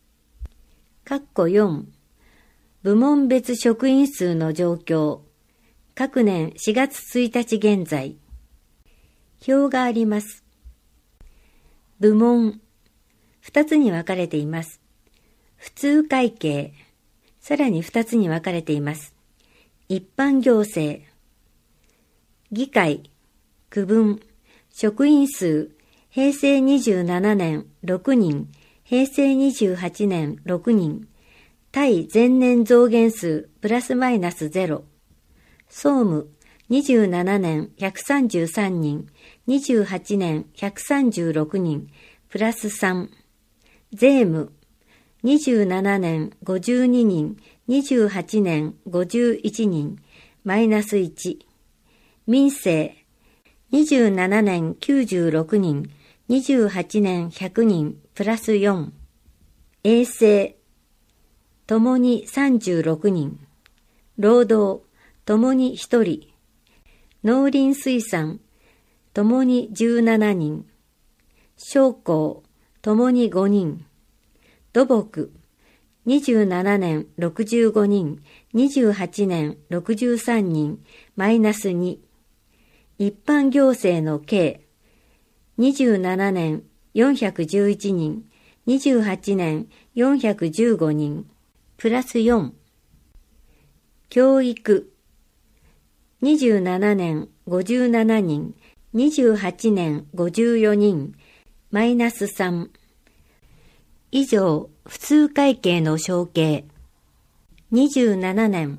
。4、部門別職員数の状況。各年4月1日現在。表があります。部門、2つに分かれています。普通会計、さらに2つに分かれています。一般行政、議会、区分、職員数、平成27年6人、平成28年6人、対前年増減数プラスマイナス0。総務、27年133人、28年136人、プラス3。税務、27年52人、28年51人、マイナス1。民生、27年96人、 28年100人プラス4。衛生、ともに36人。労働、ともに1人。農林水産、ともに17人。商工、ともに5人。土木、27年65人、28年63人、マイナス2。一般行政の計、27年411人、28年415人、プラス4。教育、27年57人、28年54人、マイナス3。以上、普通会計の承継。27年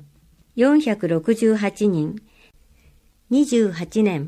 468人、28年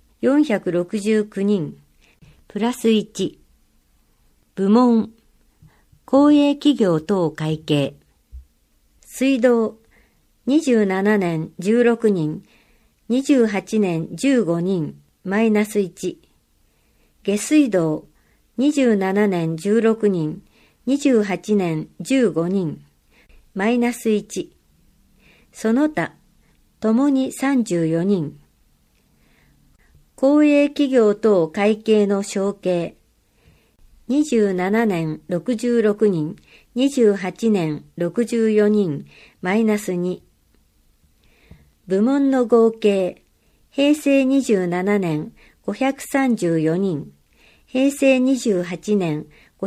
469人、プラス1。部門、公営企業等会計。水道、27年16人、28年15人、マイナス1。下水道、27年16人、28年15人、マイナス1。その他、ともに34人。公営企業等会計の承継。27年66人、28年64人、マイナス2。部門の合計。平成27年534人、平成28年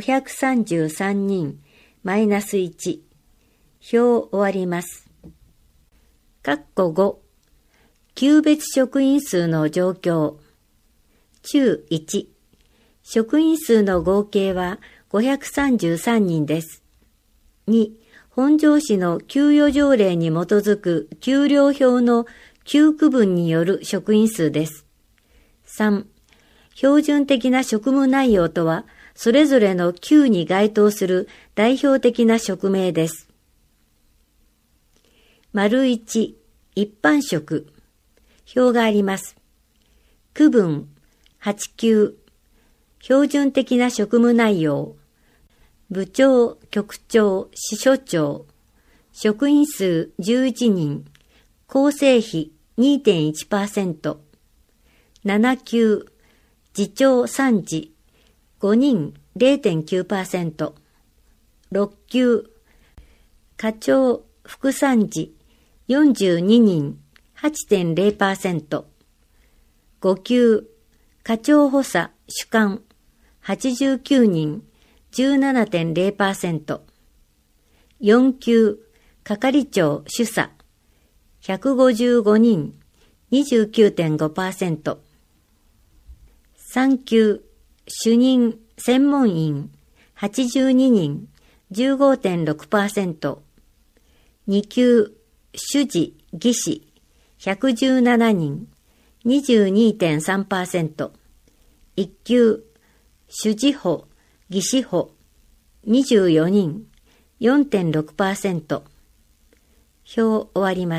533人、マイナス1。表終わります。括弧5、級別職員数の状況。中1、職員数の合計は533人です。2、本庄市の給与条例に基づく給料表の9区分による職員数です。3、標準的な職務内容とは、それぞれの級に該当する代表的な職名です。丸1、一般職。表があります。区分、8級。標準的な職務内容。部長、局長、支所長。職員数11人。構成比 2.1%。7級。次長3次。5人 0.9%。6級。課長、副参事。42人 8.0%。5級。課長補佐、主幹。89人 17.0%。4級。係長、主査。155人 29.5%。3級。主任、専門員。82人 15.6%。2級。主事、技師。117人 22.3%。1級。主事補、技師補。24人 4.6%。表終わります。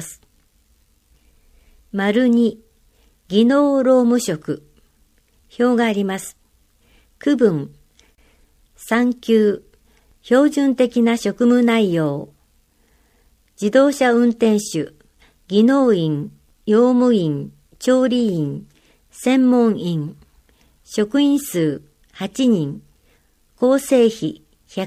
丸2、技能労務職。表があります。区分。3級。標準的な職務内容。自動車運転手、技能員、用務員、調理員、専門員。職員数8人。構成比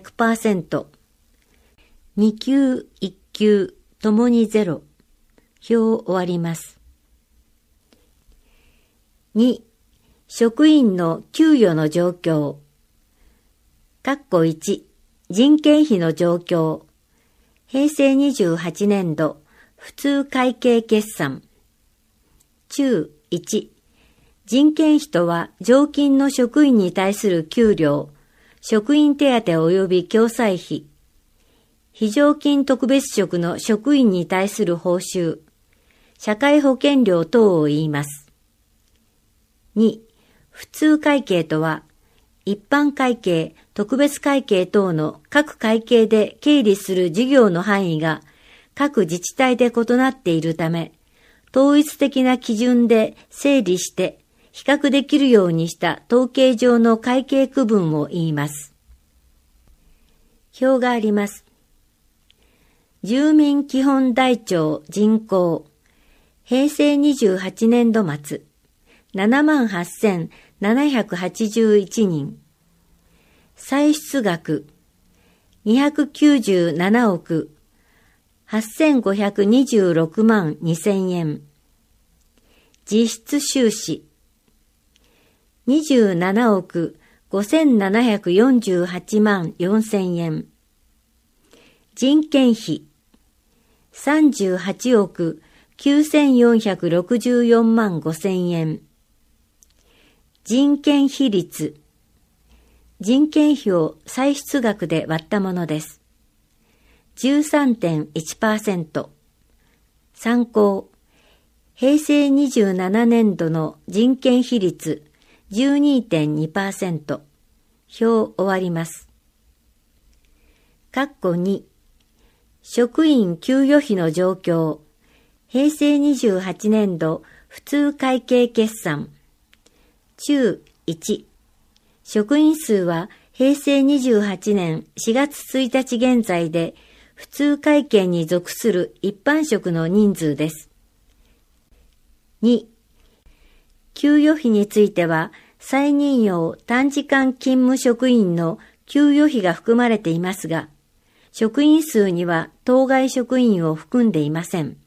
100%。2級、1級、ともに0。表終わります。2、職員の給与の状況。括弧1、人件費の状況。平成28年度、普通会計決算。中1、人件費とは常勤の職員に対する給料、職員手当及び共済費。非常勤特別職の職員に対する報酬、社会保険料等を言います。2、普通会計とは、一般会計、特別会計等の各会計で経理する事業の範囲が各自治体で異なっているため、統一的な基準で整理して比較できるようにした統計上の会計区分を言います。表があります。住民基本台帳人口、平成28年度末、78,781 人。歳出額、297億8526万2000円。実質収支、27億5748万4000円。人件費、38億9464万5000円。人件費率、人件費を歳出額で割ったものです。13.1%。参考、平成27年度の人件費率 12.2%。表終わります。括弧2、職員給与費の状況。平成28年度普通会計決算。中1。職員数は平成28年4月1日現在で普通会計に属する一般職の人数です。2、給与費については再任用短時間勤務職員の給与費が含まれていますが、職員数には当該職員を含んでいません。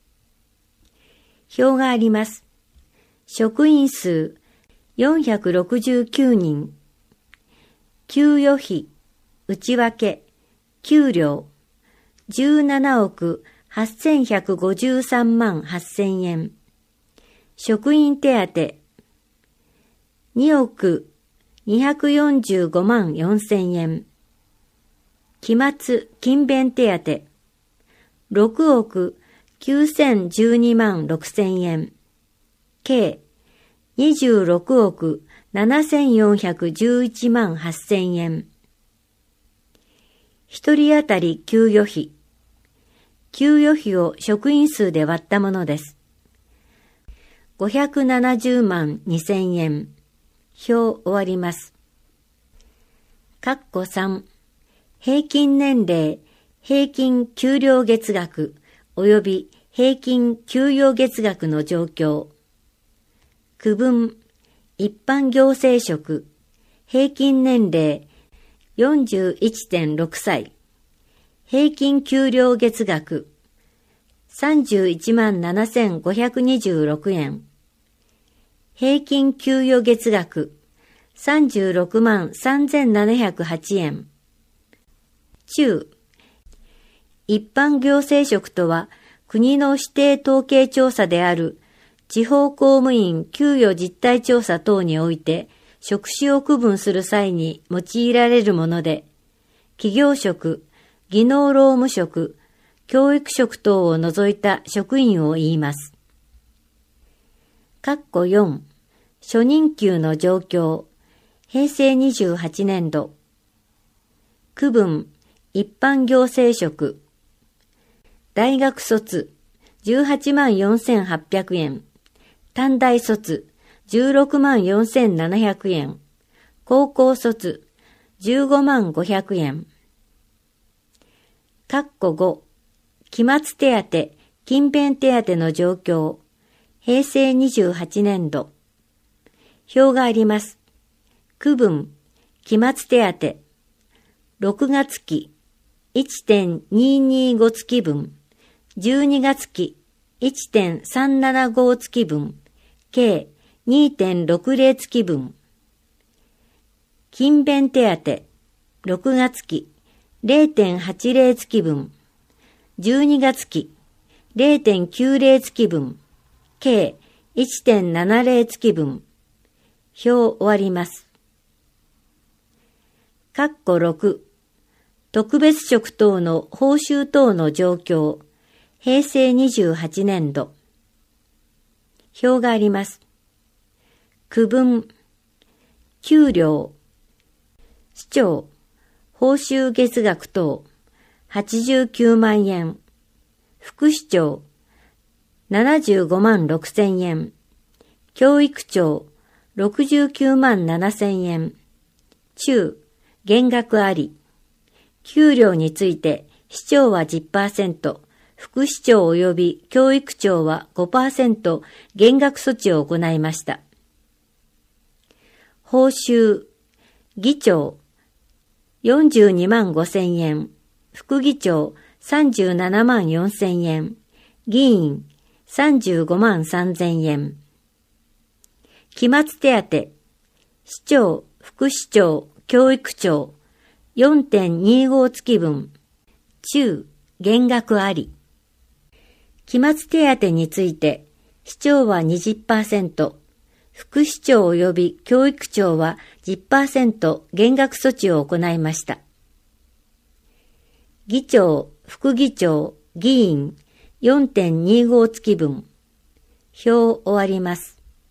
表があります。職員数469人。給与費、内訳、給料、17億8153万8000円。職員手当、2億245万4000円。期末勤勉手当、6億9012万6000円。計26億7411万8000円。一人当たり給与費。給与費を職員数で割ったものです。570万2000円。表終わります。括弧3、平均年齢、平均給料月額及び平均給与月額の状況。区分、一般行政職、平均年齢 41.6 歳、平均給料月額 317,526 円、平均給与月額 363,708 円。中、一般行政職とは国の指定統計調査である地方公務員給与実態調査等において職種を区分する際に用いられるもので、企業職、技能労務職、教育職等を除いた職員を言います。括弧4、初任給の状況、平成28年度。区分、一般行政職。大学卒、18万4800円。短大卒、16万4700円。高校卒、15万500円。括弧5、期末手当、勤勉手当の状況。平成28年度。表があります。区分、期末手当。6月期、1.225 月分。12月期、1.375 月分。計 2.60 月分。勤勉手当、6月期、0.80 月分。12月期、0.90 月分。計 1.70 月分。表終わります。括弧6、特別職等の報酬等の状況。平成28年度。表があります。区分、給料、市長、報酬月額等、89万円。副市長、75万6千円。教育長、 69万7000円。中、減額あり。給料について、市長は 10%、副市長及び教育長は 5% 減額措置を行いました。報酬、議長、42万5000円、副議長、37万4000円、議員、35万3000円。期末手当、市長、副市長、教育長、4.25 月分、中、減額あり。期末手当について、市長は 20%、副市長及び教育長は 10% 減額措置を行いました。議長、副議長、議員、4.25 月分。表終わります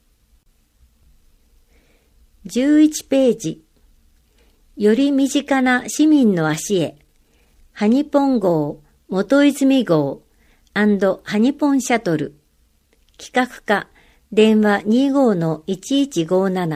。11ページ。より身近な市民の足へ。ハニポン号、元泉号、ハニポンシャトル。企画課、電話 25-1157。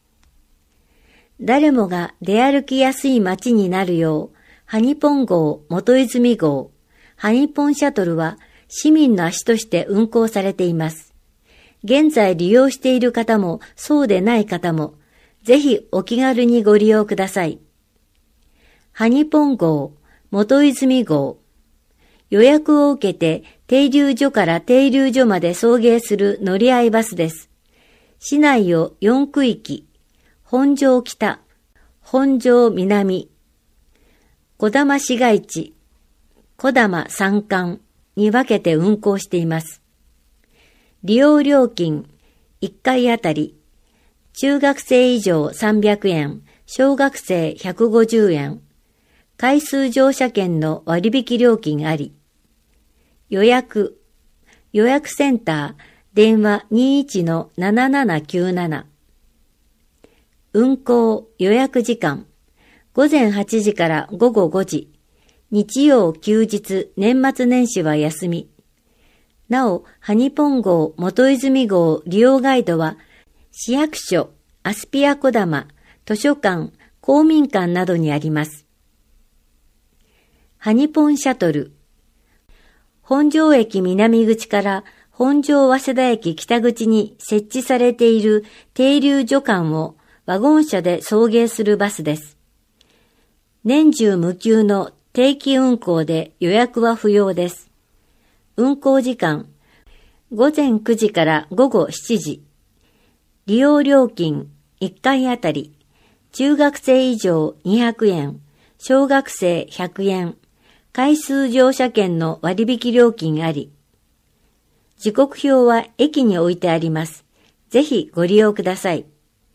誰もが出歩きやすい街になるよう、ハニポン号、元泉号、ハニポンシャトルは市民の足として運行されています。現在利用している方もそうでない方も、ぜひお気軽にご利用ください。ハニポン号、元泉号。予約を受けて停留所から停留所まで送迎する乗り合いバスです。市内を4区域、本庄北、本庄南、小玉市街地、小玉山間に分けて運行しています。利用料金1回あたり、中学生以上300円、小学生150円、回数乗車券の割引料金あり。予約センター、電話 21-7797。運行予約時間、午前8時から午後5時。日曜休日、年末年始は休み。なお、ハニポン号、元泉号利用ガイドは、市役所、アスピア小玉、図書館、公民館などにあります。ハニポンシャトル。本庄駅南口から本庄早稲田駅北口に設置されている停留所間をワゴン車で送迎するバスです。年中無休の定期運行で予約は不要です。運行時間、午前9時から午後7時。利用料金1回あたり、中学生以上200円、小学生100円、回数乗車券の割引料金あり。時刻表は駅に置いてあります。ぜひご利用ください。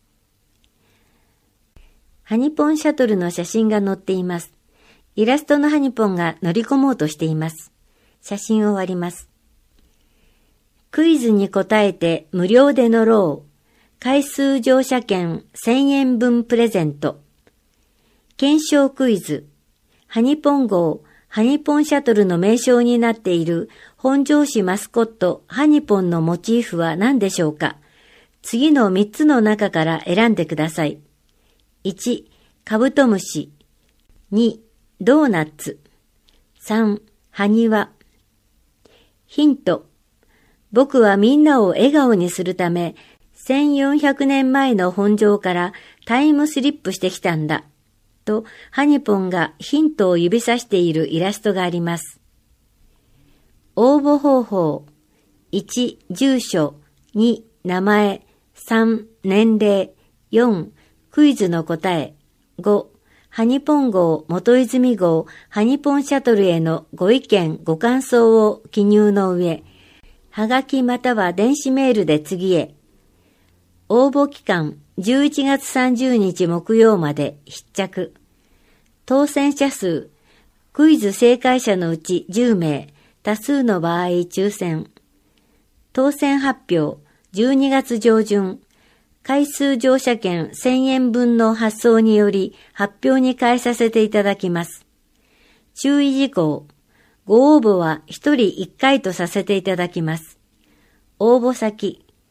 ハニポンシャトルの写真が載っています。イラストのハニポンが乗り込もうとしています。写真を終わります。クイズに答えて無料で乗ろう。回数乗車券1000円分プレゼント。検証クイズ。ハニポン号、ハニポンシャトルの名称になっている本庄市マスコットハニポンのモチーフは何でしょうか。次の3つの中から選んでください。1、カブトムシ。2、ドーナツ。3、ハニワ。ヒント。僕はみんなを笑顔にするため、1400年前の本庄からタイムスリップしてきたんだ。と、ハニポンがヒントを指さしているイラストがあります。応募方法。1、住所。2、名前。3、年齢。4、クイズの答え。5、ハニポン号、元泉号、ハニポンシャトルへのご意見、ご感想を記入の上、はがきまたは電子メールで次へ。応募期間、11月30日木曜まで必着。当選者数、クイズ正解者のうち10名、多数の場合抽選。当選発表、12月上旬。回数乗車券1000円分の発送により発表に変えさせていただきます。注意事項。ご応募は1人1回とさせていただきます。応募先。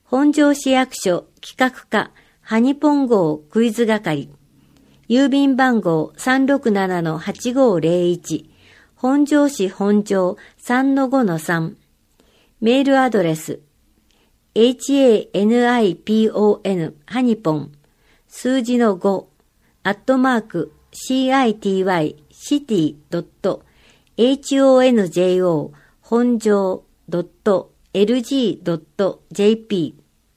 本庄市役所企画課ハニポン号クイズ係。郵便番号 367-8501。本庄市本庄 3-5-3。メールアドレス。hanipon ハニポン数字の5@city.honjo 本庄 .lg.jp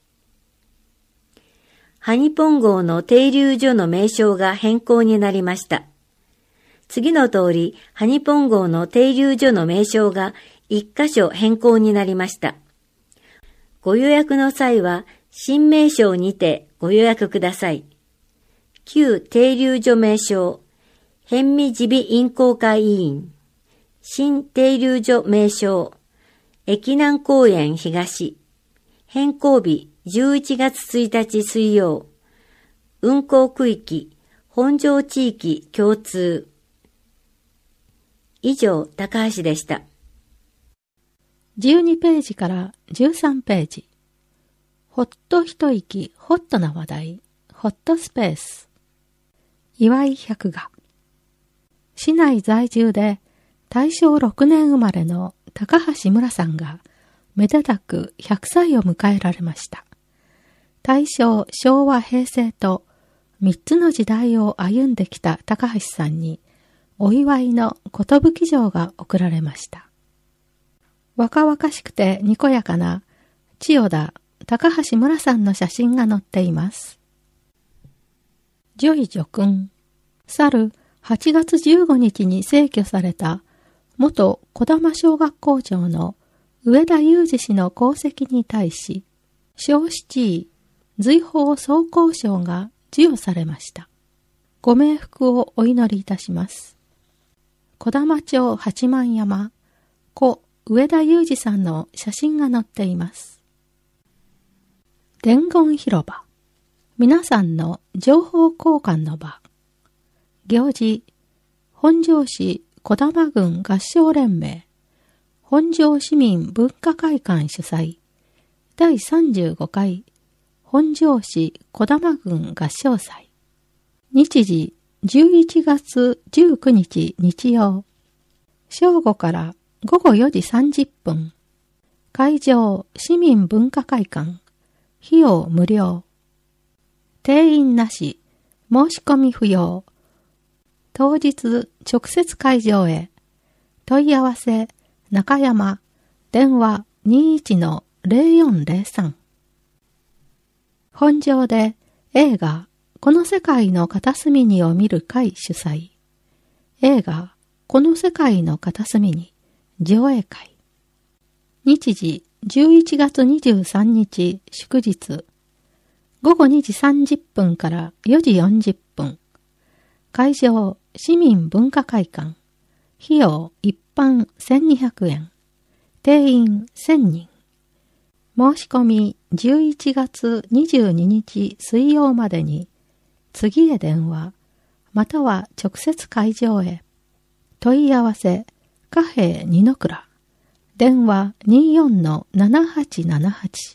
ハニポン号の停留所の名称が変更になりました。次の通り、ハニポン号の停留所の名称が1カ所変更になりました。ご予約の際は、新名称にてご予約ください。旧停留所名称、辺見耳鼻咽喉科医院。新停留所名称、駅南公園東。変更日11月1日水曜。運行区域、本庄地域共通。以上、高橋でした。 12ページから13ページ。ほっと一息、ホットな話題、ホットスペース。岩井百賀。市内在住で大正6年生まれの高橋村さんがめでたく100歳を迎えられました。大正、昭和、平成と3つの時代を歩んできた高橋さんにお祝いの寿状が贈られました。若々しくてにこやかな千代田高橋村さんの写真が載っています。ジョイ叙勲。去る8月15日に逝去された元児玉小学校長の上田裕二氏の功績に対し、小七位随宝装甲章が授与されました。ご冥福をお祈りいたします。児玉町八幡山、故上田裕二さんの写真が載っています。伝言広場。皆さんの情報交換の場。行事、本庄市児玉郡合唱連盟、本庄市民文化会館主催、第35回本庄市児玉郡合唱祭。日時、11月19日日曜。正午から午後4時30分。会場、市民文化会館。費用無料。定員なし。申し込み不要。当日、直接会場へ。問い合わせ、中山。電話 21-0403。本庄で映画、この世界の片隅にを見る会主催。映画、この世界の片隅に上映会。日時、11月23日祝日。午後2時30分から4時40分。会場、市民文化会館。費用、一般1200円。定員1000人。申し込み11月22日水曜までに、次へ電話、または直接会場へ。問い合わせ、貨幣二の倉。電話 24-7878。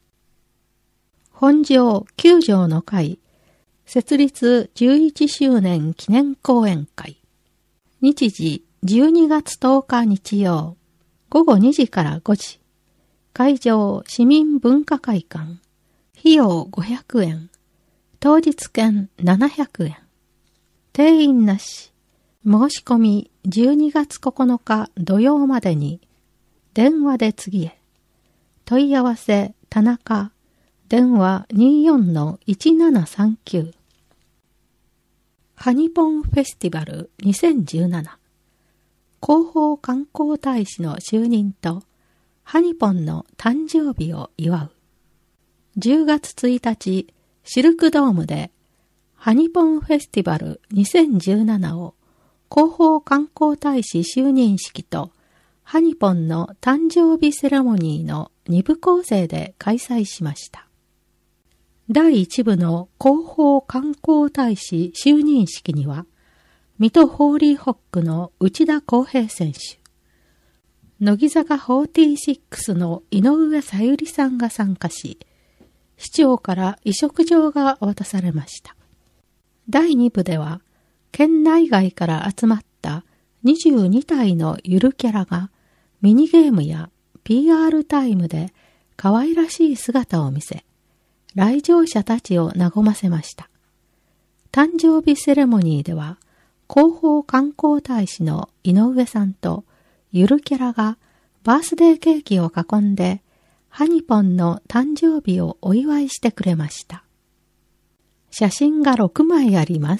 本庄9条の会、設立11周年記念講演会。日時12月10日日曜、午後2時から5時。会場市民文化会館。費用500円。当日券700円。定員なし。申し込み12月9日土曜までに。電話で次へ。問い合わせ田中。電話 24-1739。ハニポンフェスティバル2017。広報観光大使の就任とハニポンの誕生日を祝う。10月1日、シルクドームでハニポンフェスティバル2017を広報観光大使就任式とハニポンの誕生日セレモニーの2部構成で開催しました。第1部の広報観光大使就任式には、水戸ホーリーホックの内田康平選手、乃木坂46の井上さゆりさんが参加し、 市長から委嘱状が渡されました。第2部では、県内外から集まった22体のゆるキャラがミニゲームや PR タイムで可愛らしい姿を見せ、来場者たちを和ませました。誕生日セレモニーでは、広報観光大使の井上さんとゆるキャラがバースデーケーキを囲んで、ハニポンの誕生日をお祝いしてくれました。写真が6枚あります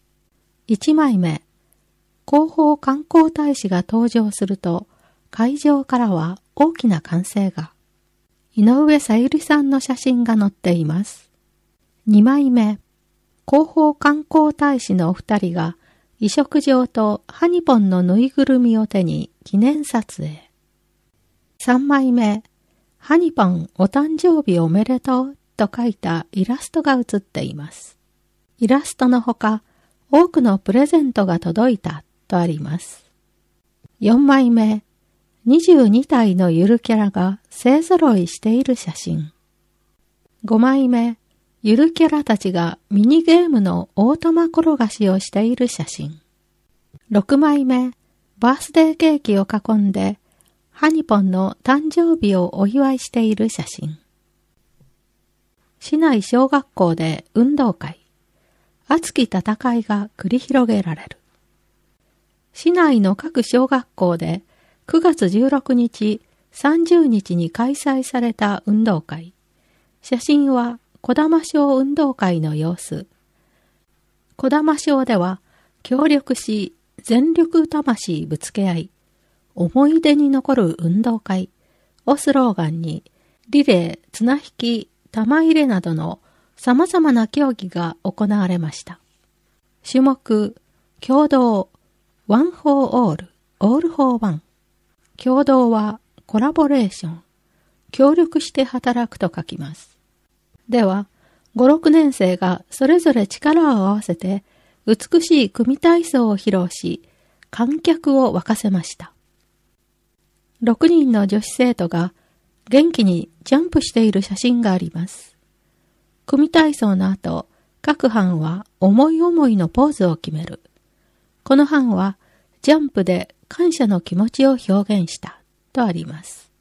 。1枚目、広報観光大使が登場すると、会場からは大きな歓声が。井上さゆりさんの写真が載っています。2枚目、広報観光大使のお二人が、委嘱状とハニポンのぬいぐるみを手に記念撮影。3枚目、ハニポンお誕生日おめでとうと書いたイラストが写っています。イラストのほか、多くのプレゼントが届いたとあります。4枚目、22体のゆるキャラが勢揃いしている写真。5枚目、ゆるキャラたちがミニゲームの大玉転がしをしている写真。6枚目、バースデーケーキを囲んで、ハニポンの誕生日をお祝いしている写真。市内小学校で運動会。熱き戦いが繰り広げられる。市内の各小学校で9月16日、30日に開催された運動会。写真は小玉小運動会の様子。小玉小では協力し全力魂ぶつけ合い、思い出に残る運動会をスローガンにリレー、綱引き、玉入れなどの様々な競技が行われました。種目、共同、One for All、All for One。共同はコラボレーション、協力して働くと書きます。では、5、6年生がそれぞれ力を合わせて美しい組体操を披露し、観客を沸かせました。6人の女子生徒が元気にジャンプしている写真があります。組体操の後、各班は思い思いのポーズを決める。この班はジャンプで感謝の気持ちを表現したとあります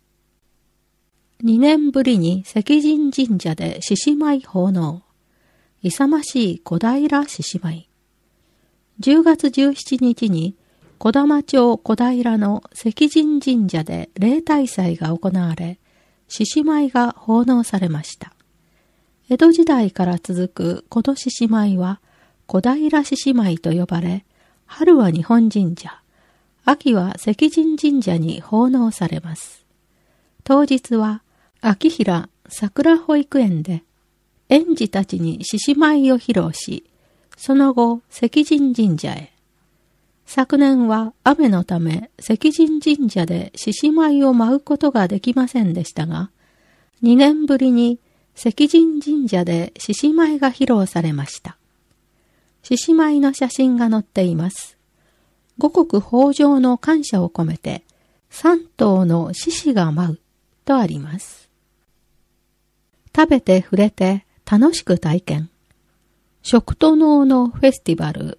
。2年ぶりに石神神社で獅子舞奉納。勇ましい小平獅子舞。10月17日に小玉町小平の石神神社で例大祭が行われ、獅子舞が奉納されました。江戸時代から続くこの獅子舞は小平獅子舞と呼ばれ、春は日本神社、秋は石神神社に奉納されます。当日は秋平桜保育園で園児たちに獅子舞を披露し、その後石神神社へ。昨年は雨のため石神神社で獅子舞を舞うことができませんでしたが、2年ぶりに石神神社で獅子舞が披露されました。獅子舞の写真が載っています。五穀豊穣の感謝を込めて、3頭の獅子が舞うとあります。食べて触れて楽しく体験。食と農のフェスティバル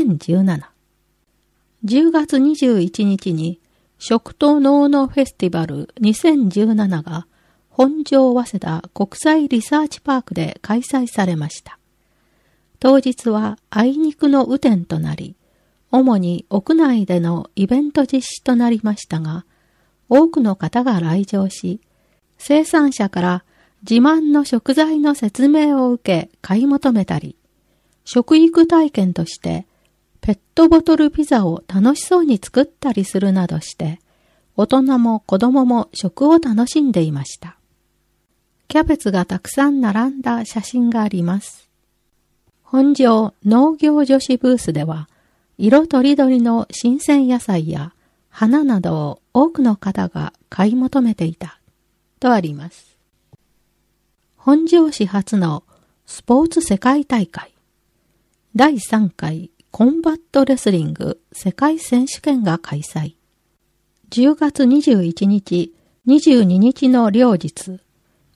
2017。10月21日に食と農のフェスティバル2017が本庄早稲田国際リサーチパークで開催されました。当日はあいにくの雨天となり、主に屋内でのイベント実施となりましたが、多くの方が来場し、生産者から自慢の食材の説明を受け買い求めたり、食育体験としてペットボトルピザを楽しそうに作ったりするなどして、大人も子供も食を楽しんでいました。キャベツがたくさん並んだ写真があります。本庄農業女子ブースでは、色とりどりの新鮮野菜や花などを多くの方が買い求めていたとあります。本庄市初のスポーツ世界大会第3回コンバットレスリング世界選手権が開催。10月21日、22日の両日、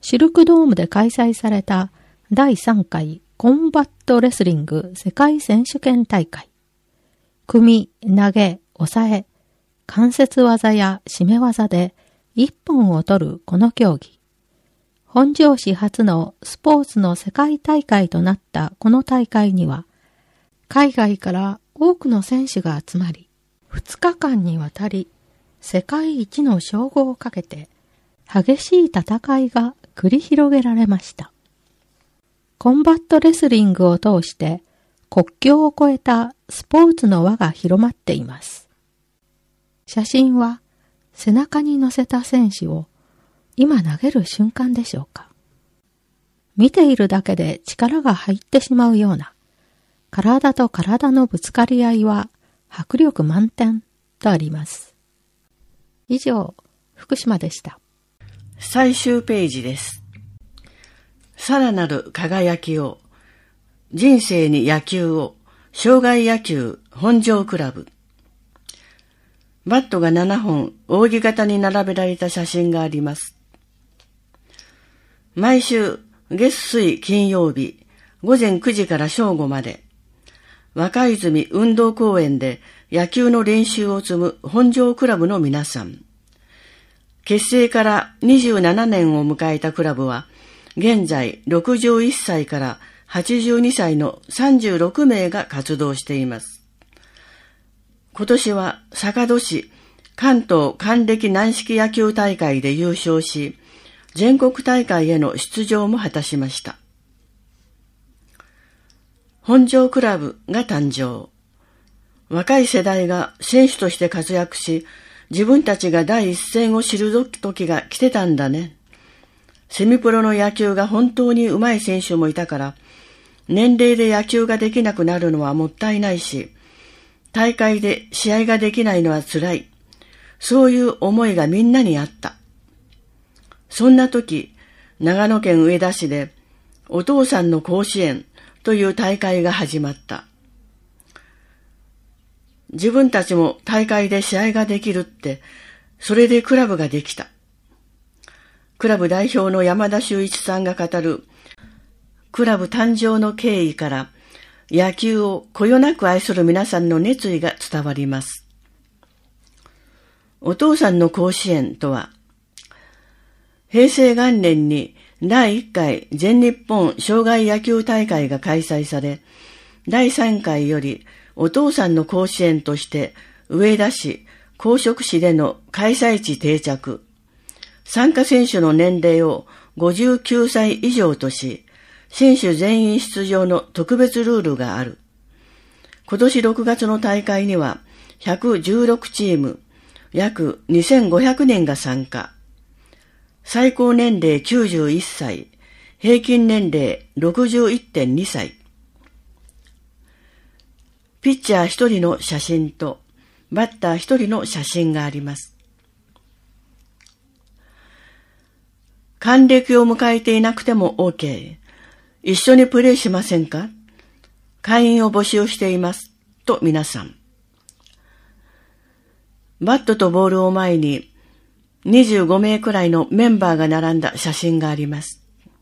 シルクドームで開催された第3回コンバットレスリング世界選手権大会。組、投げ、抑え、関節技や締め技で一本を取るこの競技。本庄市初のスポーツの世界大会となったこの大会には、海外から多くの選手が集まり、2日間にわたり世界一の称号をかけて激しい戦いが繰り広げられました。コンバットレスリングを通して国境を越えたスポーツの輪が広まっています。写真は背中に乗せた選手を今投げる瞬間でしょうか。見ているだけで力が入ってしまうような体と体のぶつかり合いは迫力満点とあります。以上、福島でした。 最終ページです。さらなる輝きを、人生に野球を、生涯野球本庄クラブ。バットが7本扇形に並べられた写真があります。毎週月水金曜日午前9時から正午まで、若泉運動公園で野球の練習を積む本庄クラブの皆さん。結成から27年を迎えたクラブは、現在61歳から82歳の36名が活動しています。今年は坂戸市関東還暦軟式野球大会で優勝し、全国大会への出場も果たしました。本庄クラブが誕生。若い世代が選手として活躍し、自分たちが第一線を退く時が来てたんだね。セミプロの野球が本当に上手い選手もいたから、年齢で野球ができなくなるのはもったいないし、大会で試合ができないのは辛い。そういう思いがみんなにあった。そんな時、長野県上田市で、お父さんの甲子園という大会が始まった。自分たちも大会で試合ができるって、それでクラブができた。クラブ代表の山田修一さんが語る、クラブ誕生の経緯から、野球をこよなく愛する皆さんの熱意が伝わります。お父さんの甲子園とは、平成元年に第1回全日本生涯野球大会が開催され、第3回よりお父さんの甲子園として上田市、公職市での開催地定着、参加選手の年齢を59歳以上とし、選手全員出場の特別ルールがある。今年6月の大会には116チーム、約2500人が参加。最高年齢91歳、平均年齢 61.2 歳。ピッチャー1人の写真とバッター1人の写真があります。還暦を迎えていなくても OK。一緒にプレーしませんか？会員を募集しています。と皆さん。バットとボールを前に25名くらいのメンバーが並んだ写真があります。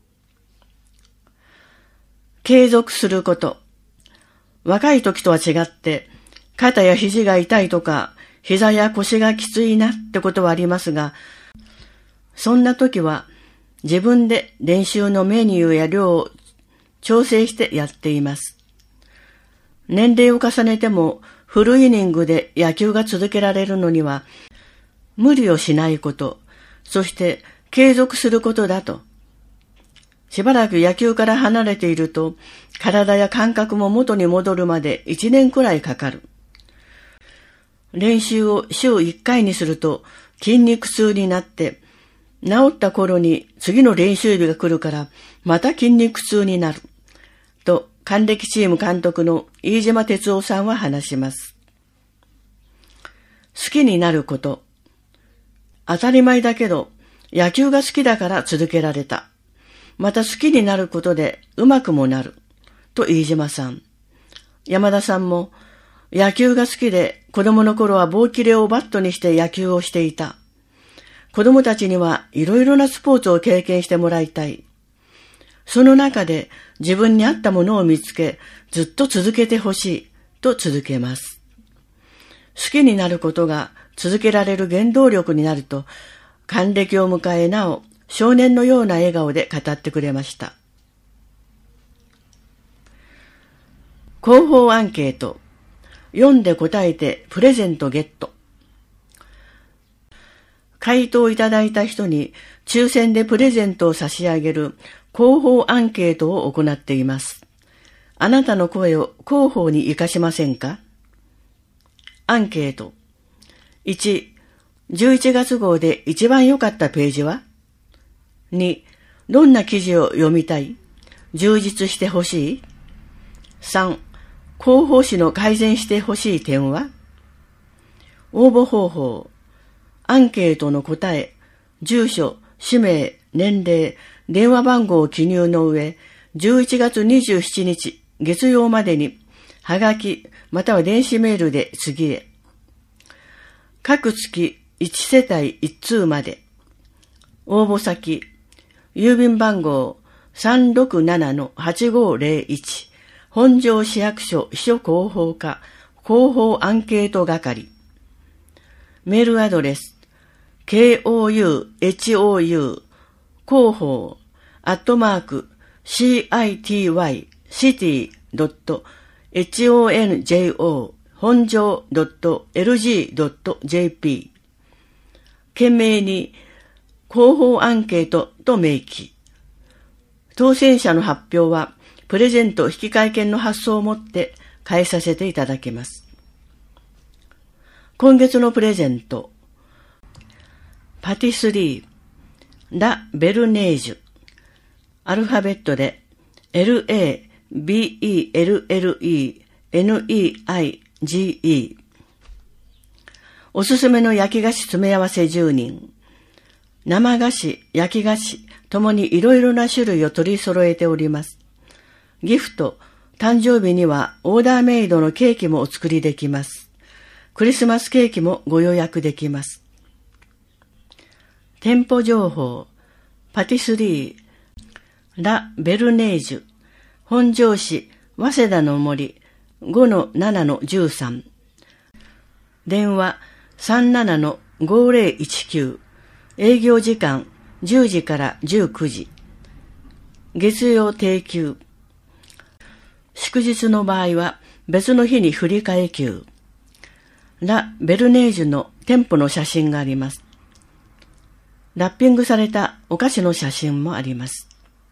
継続すること。若い時とは違って肩や肘が痛いとか膝や腰がきついなってことはありますが、そんな時は自分で練習のメニューや量を調整してやっています。年齢を重ねてもフルイニングで野球が続けられるのには無理をしないこと、そして継続することだと。しばらく野球から離れていると体や感覚も元に戻るまで1年くらいかかる。練習を週1回にすると筋肉痛になって治った頃に次の練習日が来るからまた筋肉痛になる。と還暦チーム監督の飯島哲夫さんは話します。好きになること。当たり前だけど野球が好きだから続けられた。また好きになることでうまくもなる。と飯島さん。山田さんも野球が好きで子供の頃は棒切れをバットにして野球をしていた。 子供たちにはいろいろなスポーツを経験してもらいたい。その中で自分に合ったものを見つけ、ずっと続けてほしいと続けます。好きになることが続けられる原動力になると、還暦を迎えなお少年のような笑顔で語ってくれました。広報アンケート。読んで答えてプレゼントゲット。回答いただいた人に抽選でプレゼントを差し上げる広報アンケートを行っています。あなたの声を広報に活かしませんか？アンケート。1、11月号で一番良かったページは？ 2、どんな記事を読みたい？充実してほしい？ 3、広報誌の改善してほしい点は？応募方法。アンケートの答え、住所、氏名、年齢、電話番号を記入の上、11月27日月曜までに、はがき、または電子メールで次へ。各月1世帯1通まで。応募先、郵便番号 367-8501、本庄市役所秘書広報課、広報アンケート係。メールアドレス、KOUHOU 広報@city.honjo 本庄 .lg.jp 懸命に広報アンケートと明記。当選者の発表はプレゼント引換券の発送をもって返させていただきます。今月のプレゼント。パティスリー、ラ・ベルネージュ、アルファベットで LABELLENEIGE。おすすめの焼き菓子詰め合わせ10人。生菓子、焼き菓子、ともにいろいろな種類を取り揃えております。ギフト、誕生日にはオーダーメイドのケーキもお作りできます。クリスマスケーキもご予約できます。店舗情報、パティスリー、ラ・ベルネージュ、本庄市、早稲田の森、5-7-13。電話、37-5019。営業時間、10時から19時。月曜定休。祝日の場合は、別の日に振り替え休。ラ・ベルネージュの店舗の写真があります。ラッピングされたお菓子の写真もあります。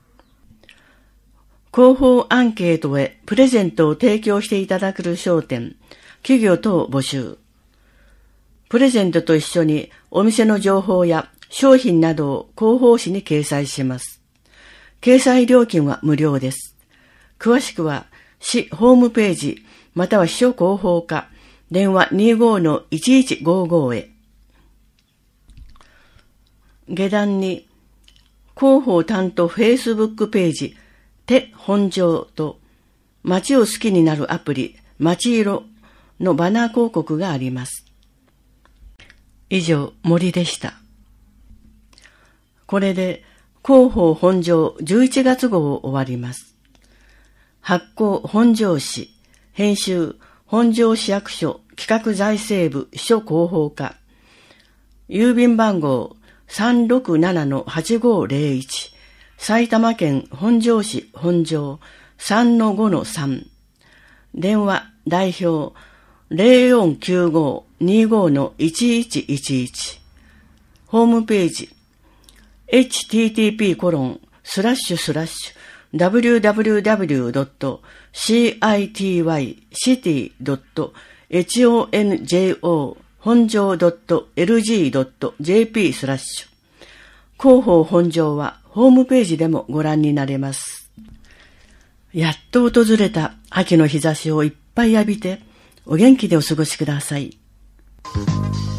広報アンケートへプレゼントを提供していただける商店、企業等を募集。プレゼントと一緒にお店の情報や商品などを広報誌に掲載します。掲載料金は無料です。詳しくは市ホームページまたは秘書広報課電話 25-1155 へ。下段に広報担当フェイスブックページ手本庄と街を好きになるアプリ街色のバナー広告があります。以上、森でした。これで広報本庄11月号を終わります。発行本庄市、編集本庄市役所企画財政部秘書広報課、郵便番号367-8501、埼玉県本庄市本庄 3-5-3。電話代表 0495-25-1111。ホームページ http://www.city.honjo 本庄 .lg.jp/ 広報本庄はホームページでもご覧になれます。やっと訪れた秋の日差しをいっぱい浴びてお元気でお過ごしください。